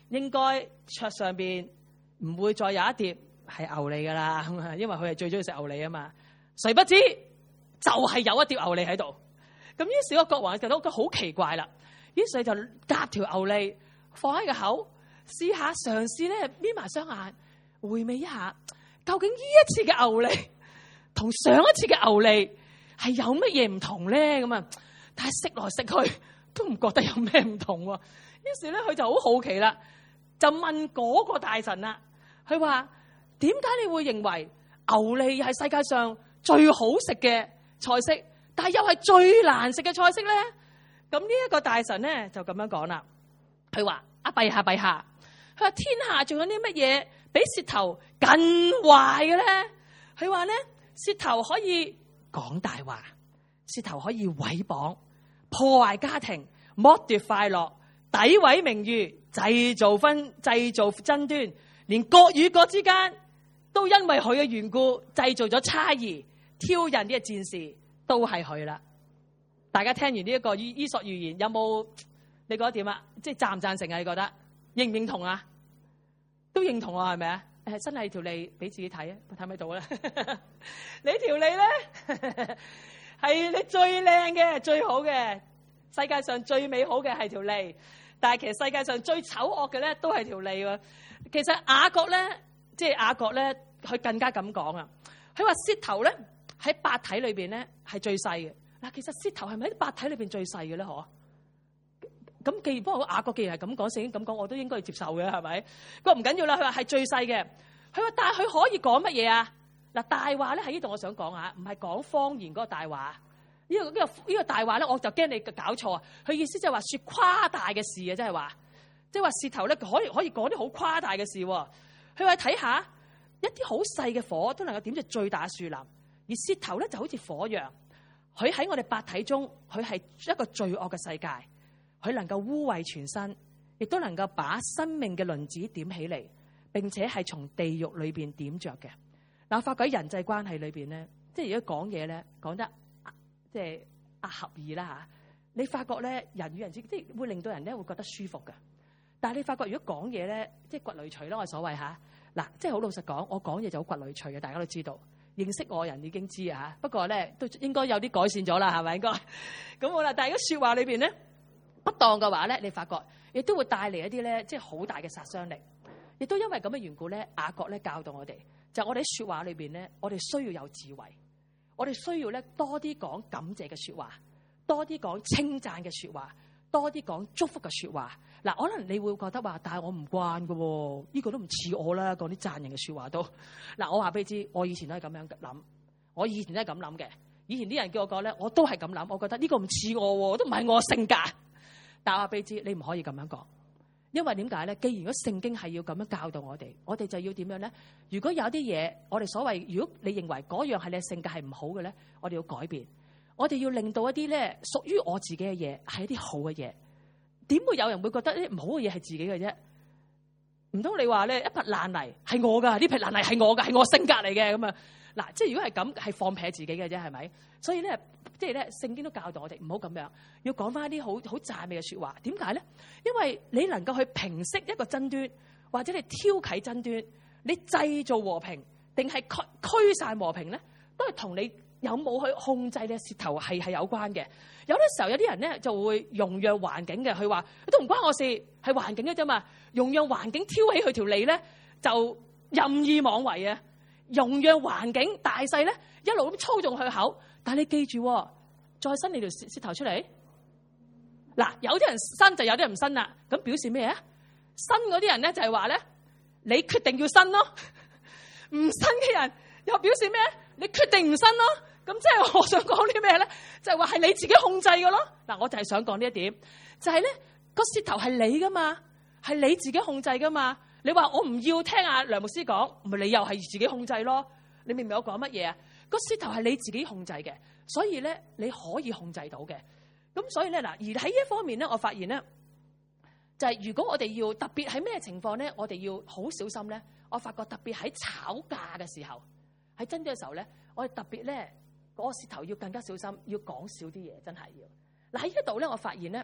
應該桌上邊唔會再有一碟係牛脷噶啦，因為佢係最中意食牛脷啊嘛。誰不知就係有一碟牛脷喺度。咁於是個國王就覺得好奇怪啦，於是就夾條牛脷放喺個口，試下嘗試咧眯埋雙眼回味一下，究竟呢一次嘅牛脷同上一次嘅牛脷係有乜嘢唔同咧？咁啊，但係食來食去都唔覺得有咩唔同喎。於是咧佢就好好奇啦，就問嗰個大臣啦，佢話點解你會認為牛脷係世界上最好食嘅菜式，但係又係最難食嘅菜式咧？咁呢一個大臣咧就咁樣講啦，佢話陛下陛下，佢話天下仲有啲乜嘢比舌頭更壞嘅咧？佢話咧舌頭可以講大話，舌頭可以毀謗、破壞家庭、剝奪快樂、詆毀名譽、製造爭端，連國與國之間都因為佢嘅緣故製造咗差異，挑釁呢個戰事都係佢啦。大家聽完呢一個伊索寓言，有冇你覺得點啊？即係贊唔贊成啊？你覺得認唔認同啊？都認同啊，係咪啊？真係條脷俾自己睇啊，睇唔睇到咧？你條脷咧係你最靚嘅、最好嘅，世界上最美好嘅係條脷，但係其實世界上最醜惡嘅咧都係條脷喎。其實雅各咧，佢更加咁講啊。佢話舌頭咧喺八體裏邊咧係最細嘅。嗱，其實舌頭係咪喺八體裏邊最細嘅咧？嗬？咁不過雅各既然係咁講，聖經咁講，我都應該要接受嘅，係咪？佢話唔緊要啦，佢話係最細嘅。佢話但係佢可以講乜嘢啊？嗱，大話咧喺呢度我想講下，唔係講方言嗰個大話。呢個大話咧，我就驚你搞錯啊！佢意思就係話說誇大嘅事啊，即係話舌頭咧可以講啲好誇大嘅事。佢話睇下一啲好細嘅火都能夠點着最大嘅樹林，而舌頭咧就好似火一樣。佢喺我哋八體中，佢係一個罪惡嘅世界，佢能夠污穢全身，亦都能夠把生命嘅輪子點起嚟，並且係從地獄裏邊點着嘅。嗱，我發覺喺人際關係裏邊咧，即係如果講嘢咧講得即係合意啦嚇，你發覺咧人與人之間即係會令到人咧會覺得舒服嘅。但係你發覺如果講嘢咧，即係掘雷錘啦，我所謂嚇嗱，即係好老實講，我講嘢就好掘雷錘嘅，大家都知道。認識我人已經知啊，不過咧都應該有啲改善咗啦，係咪應該？咁好啦，但係如果説話裏邊咧不當嘅話咧，你發覺亦都會帶嚟一啲咧即係好大嘅殺傷力。亦都因為咁嘅緣故咧，雅各咧教導我哋，就係我哋喺説話裏邊咧，我哋需要有智慧，我哋需要咧多啲講感謝嘅説話，多啲講稱讚嘅説話，多啲講祝福嘅説話。嗱，可能你會覺得話，但係我唔慣嘅喎，呢個都唔似我啦，講啲讚人嘅説話都。嗱，我話俾你知，我以前都係咁樣諗，我以前都係咁諗嘅。以前啲人叫我講咧，我都係咁諗，我覺得呢個唔似我，都唔係我性格。但係我話俾你知，你唔可以咁樣講，因為點解咧？既然如果聖經係要咁樣教導我哋就要點樣咧？如果有啲嘢，我哋所謂，如果你認為嗰樣係你嘅性格係唔好嘅咧，我哋要改變，我哋要令到一啲咧屬於我自己嘅嘢係一啲好嘅嘢。點會有人會覺得啲唔好嘅嘢係自己嘅啫？唔通你話咧一撇爛泥係我㗎？呢撇爛泥係我㗎，係我性格嚟嘅咁啊！嗱，即係如果係咁，係放撇自己嘅啫，係咪？所以咧，即係咧，聖經都教導我哋唔好咁樣，要講翻一啲好讚美嘅説話。點解咧？因為你能夠去平息一個爭端，或者你挑起爭端，你製造和平，定係驅散和平咧，都係同你有冇去控制你嘅舌頭係有關嘅。有啲時候有啲人咧就會容讓環境嘅，佢話都唔關我事，係環境嘅啫嘛。容讓環境挑起佢條脷咧，就任意妄為啊！容讓環境大細咧一路咁操縱佢口，但係你記住，再伸你條舌頭出嚟。嗱，有啲人伸就有啲人唔伸啦，咁表示咩啊？伸嗰啲人咧就係話咧，你決定要伸咯；唔伸嘅人又表示咩？你決定唔伸咯。咁即係我想講啲咩咧？就係話係你自己控制嘅咯。嗱，我就係想講呢一點，就係咧個舌頭係你噶嘛，係你自己控制噶嘛。你話我唔要聽阿梁牧師講，咪你又係自己控制咯？你明唔明我講乜嘢啊？個舌頭係你自己控制嘅，所以咧你可以控制到嘅。咁所以咧嗱，而喺呢一方面咧，我發現咧就係如果我哋要特別喺咩情況咧，我哋要好小心咧。我發覺特別喺吵架嘅時候，喺爭執嘅時候咧，我哋特別咧嗰個舌頭要更加小心，要講少啲嘢，真係要。嗱，喺呢度咧，我發現咧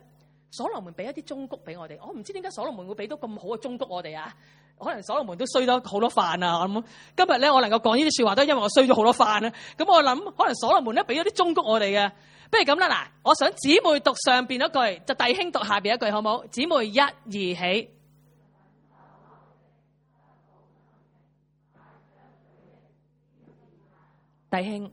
所羅門俾一啲忠告俾我哋，我唔知點解所羅門會俾到咁好嘅忠告我哋啊？可能所羅門都衰咗好多飯啊！咁今日咧，我能夠講呢啲說話，都係因為我衰咗好多飯啊！咁我諗，可能所羅門咧俾咗啲忠告我哋嘅。不如咁啦，嗱，我想姊妹讀上邊一句，就弟兄讀下邊一句，好唔好？姊妹一二起，弟兄。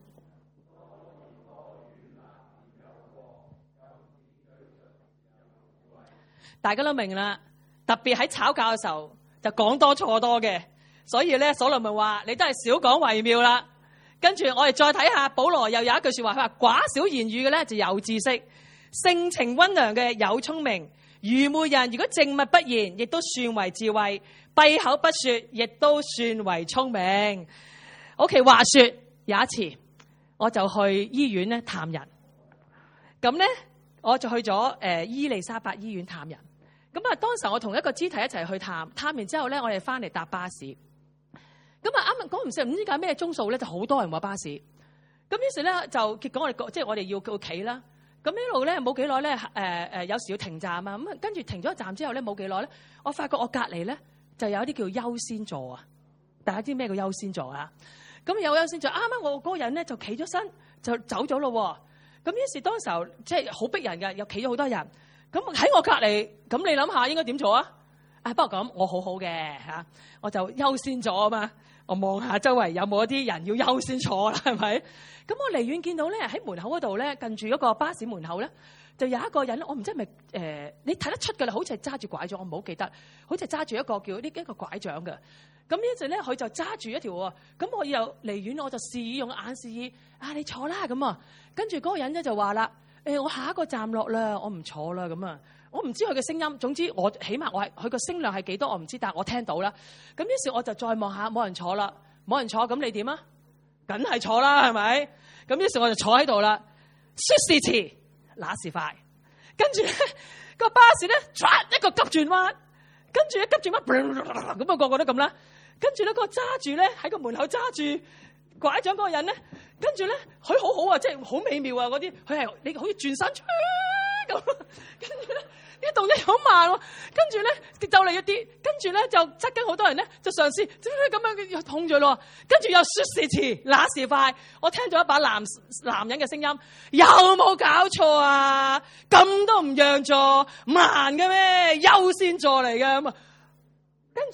大家都明啦，特別喺吵架嘅時候就講多錯多嘅，所以咧所羅門話你都係少講為妙啦。跟住我哋再睇下保羅又有一句說話，佢話寡少言語嘅咧就有知識，性情溫良嘅有聰明，愚昧人如果靜默不言，亦都算為智慧；閉口不說，亦都算為聰明。OK， 話說有一次我就去醫院咧探人，咁咧我就去咗伊利沙伯醫院探人。咁啊，當時我同一個肢體一齊去探完之後咧，我哋翻嚟搭巴士。咁啊，啱啱講唔知點解咩鐘數咧，就好多人喎巴士。咁於是咧就結果我哋要到企啦。咁一路咧冇幾耐咧，有時要停站啊。咁跟住停咗一站之後咧，冇幾耐咧，我發覺我隔離咧就有啲叫優先座啊。大家知咩叫優先座啊？咁有優先座，啱啱我嗰個人咧就企咗身就走咗咯。咁於是當時候即係好逼人嘅，又企咗好多人。咁喺我隔離，咁你諗下應該點做啊？不過咁我好好嘅嚇，我就優先咗啊嘛。我望下周圍有冇一啲人要優先坐啦，係咪？咁我離遠見到咧喺門口嗰度咧，近住嗰個巴士門口咧，就有一個人，我唔知係咪你睇得出㗎啦，好似係揸住拐杖，我唔好記得，好似係揸住一個叫呢一個拐杖嘅。咁呢陣咧，佢就揸住一條喎。咁我又離遠，我就示意用眼示意你坐啦咁啊。跟住嗰個人咧就話啦。我下一個站落啦，我唔坐啦咁啊！我唔知佢嘅聲音，總之我起碼我係佢個聲量係幾多我唔知，但係我聽到啦。咁於是我就再望下，冇人坐啦，冇人坐，咁你點啊？梗係坐啦，係咪？咁於是我就坐喺度啦。說時遲，那時快，跟住咧個巴士咧，一個急轉彎，跟住一急轉彎，咁啊個個都咁啦。跟住咧個揸住咧喺個門口揸住拐杖嗰個人咧。跟住咧，佢好好啊，即係好美妙啊！嗰啲佢係你好似轉身咁，跟住咧啲動作好慢喎。跟住咧就嚟一啲，跟住咧就側緊好多人咧就嘗試咁樣又痛咗咯。跟住又說時遲，那時快。我聽到一把男人嘅聲音，有冇搞錯啊？咁都唔讓座，慢嘅咩？優先座嚟嘅咁啊！跟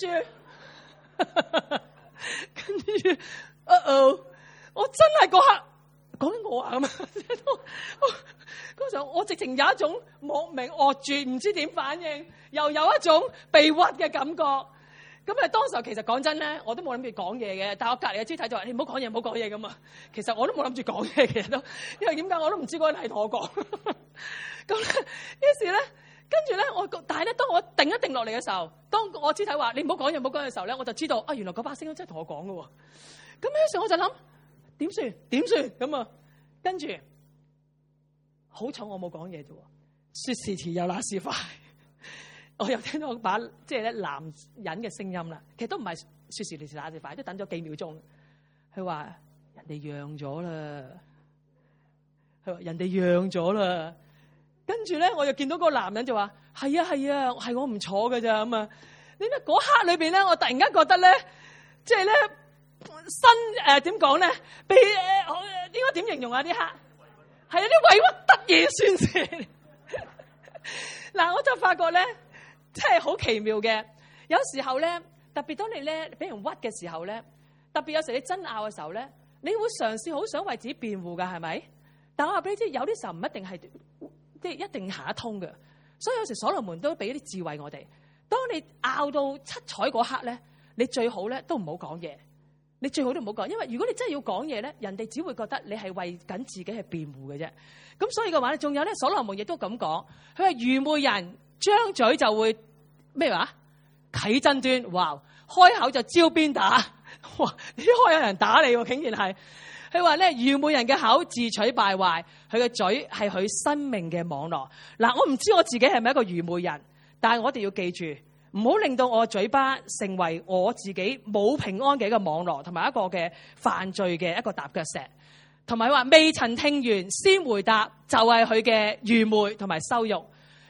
住我真係嗰刻講緊我啊咁啊！嗰時候我直情有一種莫名惡住，唔知點反應，又有一種被屈嘅感覺。咁啊，當時候其實講真咧，我都冇諗住講嘢嘅。但係我隔離嘅肢體就話：你唔好講嘢，唔好講嘢咁啊！其實我都冇諗住講嘢，其實都因為點解我都唔知嗰個人係同我講。咁咧，於是咧，跟住咧，但係咧，當我定一定落嚟嘅時候，當我肢體話你唔好講嘢，唔好講嘅時候咧，我就知道原來嗰把聲音真係同我講嘅喎。咁於是我就諗。點算咁啊？跟住好彩我冇講嘢啫。說時遲又那時快，我又聽到把即係咧男人嘅聲音啦。其實都唔係說時遲那時快，都等咗幾秒鐘。佢話人哋讓咗啦，佢話人哋讓咗啦。跟住咧，我又見到個男人就話：係啊，係我唔坐㗎咋咁啊！你睇嗰刻裏邊咧，我突然間覺得咧，即係咧。點講咧？被應該點形容啊？呢刻係有啲委屈得意宣泄。嗱，我就發覺咧，真係好奇妙嘅。有時候咧，特別當你咧俾人屈嘅時候咧，特別有時你爭拗嘅時候咧，你會嘗試好想為自己辯護噶，係咪？但我話俾你知，有啲時候唔一定係即係一定行得通嘅。所以有時所羅門都俾啲智慧我哋。當你拗到七彩嗰刻咧，你最好咧都唔好講嘢。你最好都唔好講，因為如果你真係要講嘢咧，人哋只會覺得你係為緊自己係辯護嘅啫。咁所以嘅話咧，仲有咧，所羅門亦都咁講，佢話愚昧人張嘴就會咩話起爭端，哇！開口就招鞭打，哇！呢開有人打你喎，竟然係佢話咧，愚昧人嘅口自取敗壞，佢嘅嘴係佢生命嘅網絡。嗱，我唔知我自己係咪一個愚昧人，但係我哋要記住。唔好令到我嘴巴成為我自己冇平安嘅一個網絡，同埋一個嘅犯罪嘅一個踏腳石。同埋話未曾聽完先回答，就係佢嘅愚昧同埋羞辱。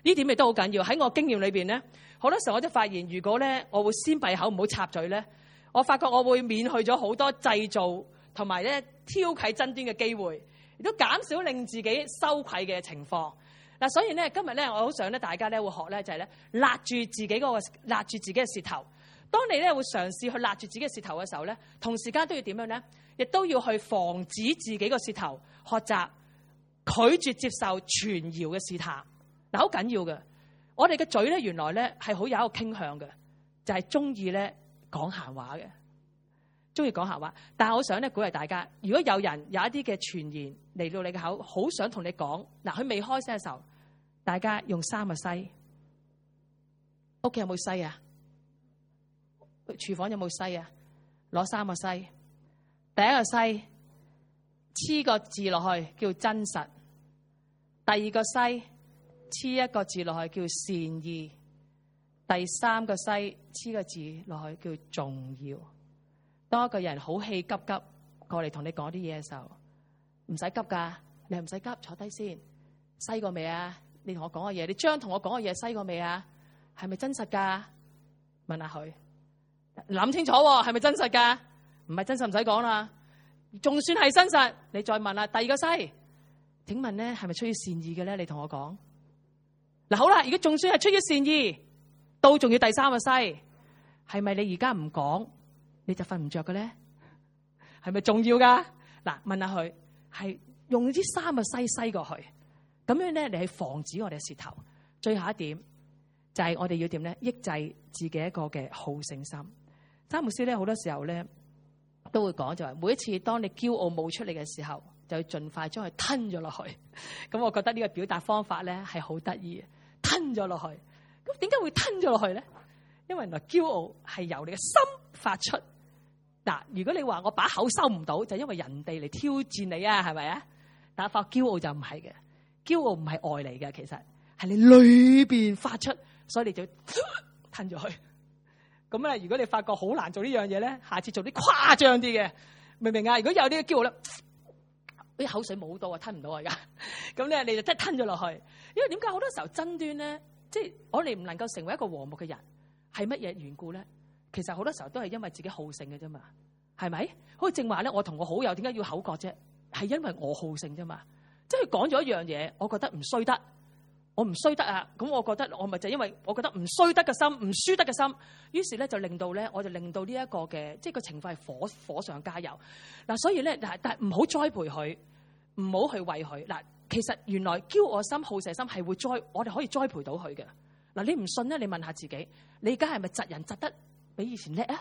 呢點亦都好緊要。喺我經驗裏邊咧，好多時候我都發現，如果咧我會先閉口唔好插嘴咧，我發覺我會免去咗好多製造同埋咧挑起爭端嘅機會，亦都減少令自己羞愧嘅情況。嗱，所以咧今日咧，我好想咧大家咧會學咧就係咧勒住自己嘅舌頭。當你咧會嘗試去勒住自己嘅舌頭嘅時候咧，同時間都要點樣咧？亦都要去防止自己個舌頭學習拒絕接受傳謠嘅試探。嗱，好緊要嘅。我哋嘅嘴咧，原來咧係好有一個傾向嘅，就係中意咧講閒話嘅，中意講閒話。但係我想咧鼓勵大家，如果有人有一啲嘅傳言嚟到你嘅口，好想同你講，嗱，佢未開聲嘅時候，大家用3個西。屋企有冇西啊？廚房有冇西啊？攞3個西。第一個西，黐個字落去叫真實。第二個西，黐一個字落去叫善意。第三個西，黐個字落去叫重要。當一個人好氣急急過嚟同你講啲嘢嘅時候，唔使急噶，你唔使急，坐低先。西過未啊？你同我講嘅嘢，你將同我講嘅嘢西過未啊？係咪真實噶？問下佢，諗清楚係咪真實噶？唔係真實唔使講啦。仲算係真實，你再問啦。第二個西，請問咧係咪出於善意嘅咧？你同我講。嗱，好啦，如果仲算係出於善意，都仲要第三個西，係咪你而家唔講你就瞓唔着嘅咧？係咪重要噶？嗱，問下佢，係用呢3個西過去，咁樣咧，你係防止我哋嘅舌頭。最後一點就係我哋要點咧？抑制自己一個嘅好勝心。詹牧師咧好多時候咧都會講，就係每一次當你驕傲冒出嚟嘅時候，就要盡快將佢吞咗落去。咁我覺得呢個表達方法咧係好得意嘅，吞咗落去。咁點解會吞咗落去咧？因為原來驕傲係由你嘅心發出。嗱，如果你話我把口收唔到，就因為人哋嚟挑戰你啊，係咪啊？但係發驕傲就唔係嘅，驕傲唔係外嚟嘅，其實係你裏邊發出，所以你就吞咗去。咁咧，如果你發覺好難做呢樣嘢咧，下次做啲誇張啲嘅，明唔明啊？如果有啲驕傲咧，啲口水冇好多啊，吞唔到啊而家。咁咧，你就真係吞咗落去。因為點解好多時候爭端咧，即係我哋唔能夠成為一個和睦嘅人，係乜嘢緣故咧？其實好多時候都係因為自己好勝嘅啫嘛，係咪？好似正話咧，我同我好友點解要口角啫？係因為我好勝啫嘛。即係佢講咗一樣嘢，我覺得唔衰得。我唔衰得啊！咁我覺得我咪就因為我覺得唔衰得嘅心，唔輸得嘅心，於是咧就令到咧，我就令到呢一個嘅即係個情況係火上加油嗱。所以咧，但係唔好栽培佢，唔好去為佢嗱。其實原來驕傲心、好勝心係會我哋可以栽培到佢嘅嗱。你唔信咧，你問下自己，你而家係咪窒人窒得比以前叻啊？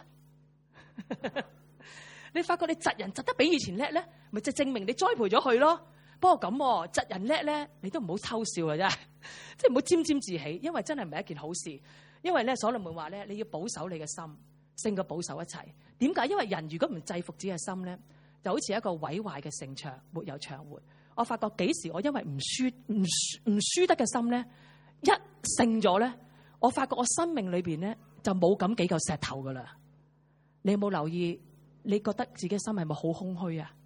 你發覺你窒人窒得比以前叻咧，咪就證明你栽培咗佢咯。不過咁窒人叻咧，你都唔好偷笑啊！真係，即係唔好沾沾自喜，因為真係唔係一件好事。因為咧，所羅門話咧，你要保守你嘅心，勝過保守一切。點解？因為人如果唔制服自己嘅心咧，就好似一個毀壞嘅城牆，沒有長活。我發覺幾時我因為唔輸得嘅心咧，一勝咗咧，我發覺我生命裏邊咧就冇咁幾嚿石頭噶啦。你有冇留意？你覺得自己嘅心係咪好空虛啊？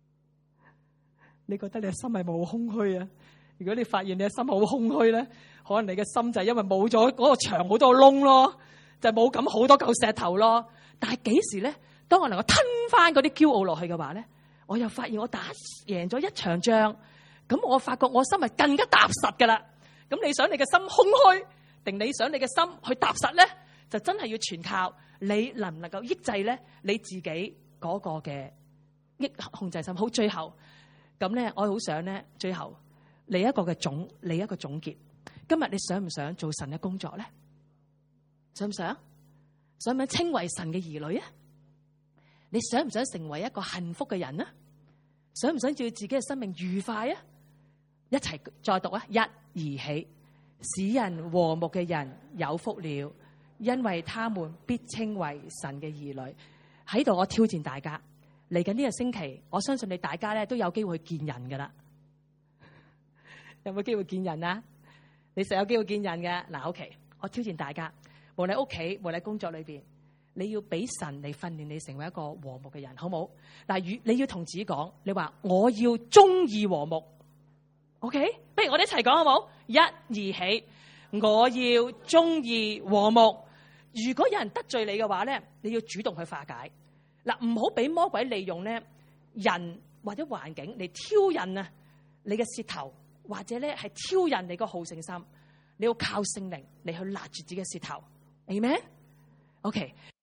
你覺得你嘅心係冇空虛啊？如果你發現你嘅心好空虛咧，可能你嘅心就係因為冇咗嗰個牆好多窿咯，就冇咁好多嚿石頭咯。但係幾時咧？當我能夠吞翻嗰啲驕傲落去嘅話咧，我又發現我打贏咗一場仗，咁我發覺我心係更加踏實噶啦。咁你想你嘅心空虛，定你想你嘅心去踏實咧？就真係要全靠你能唔能夠抑制咧你自己嗰個嘅控制心。好，最後。咁咧，我好想咧，最後嚟一個總結。今日你想唔想做神嘅工作咧？想唔想？想唔想稱為神嘅兒女啊？你想唔想成為一個幸福嘅人啊？想唔想叫自己嘅生命愉快啊？一齊再讀啊！一而起，使人和睦嘅人有福了，因為他們必稱為神嘅兒女。喺度，我挑戰大家。嚟緊呢個星期，我相信你大家咧都有機會去見人噶啦。有冇機會見人啊？你實有機會見人嘅嗱。OK， 我挑戰大家，無論喺屋企，無論喺工作裏邊，你要俾神嚟訓練你成為一個和睦嘅人，好冇？嗱，你要同自己講，你話我要中意和睦。OK， 不如我哋一齊講好冇？一而起， 我要忠義和睦。如果有人得罪你嘅話咧，你要主動去化解。嗱，唔好俾魔鬼利用咧人或者環境嚟挑釁啊你嘅舌頭，或者咧係挑釁你個好勝心。你要靠聖靈嚟去勒住自己嘅舌頭。Amen？OK。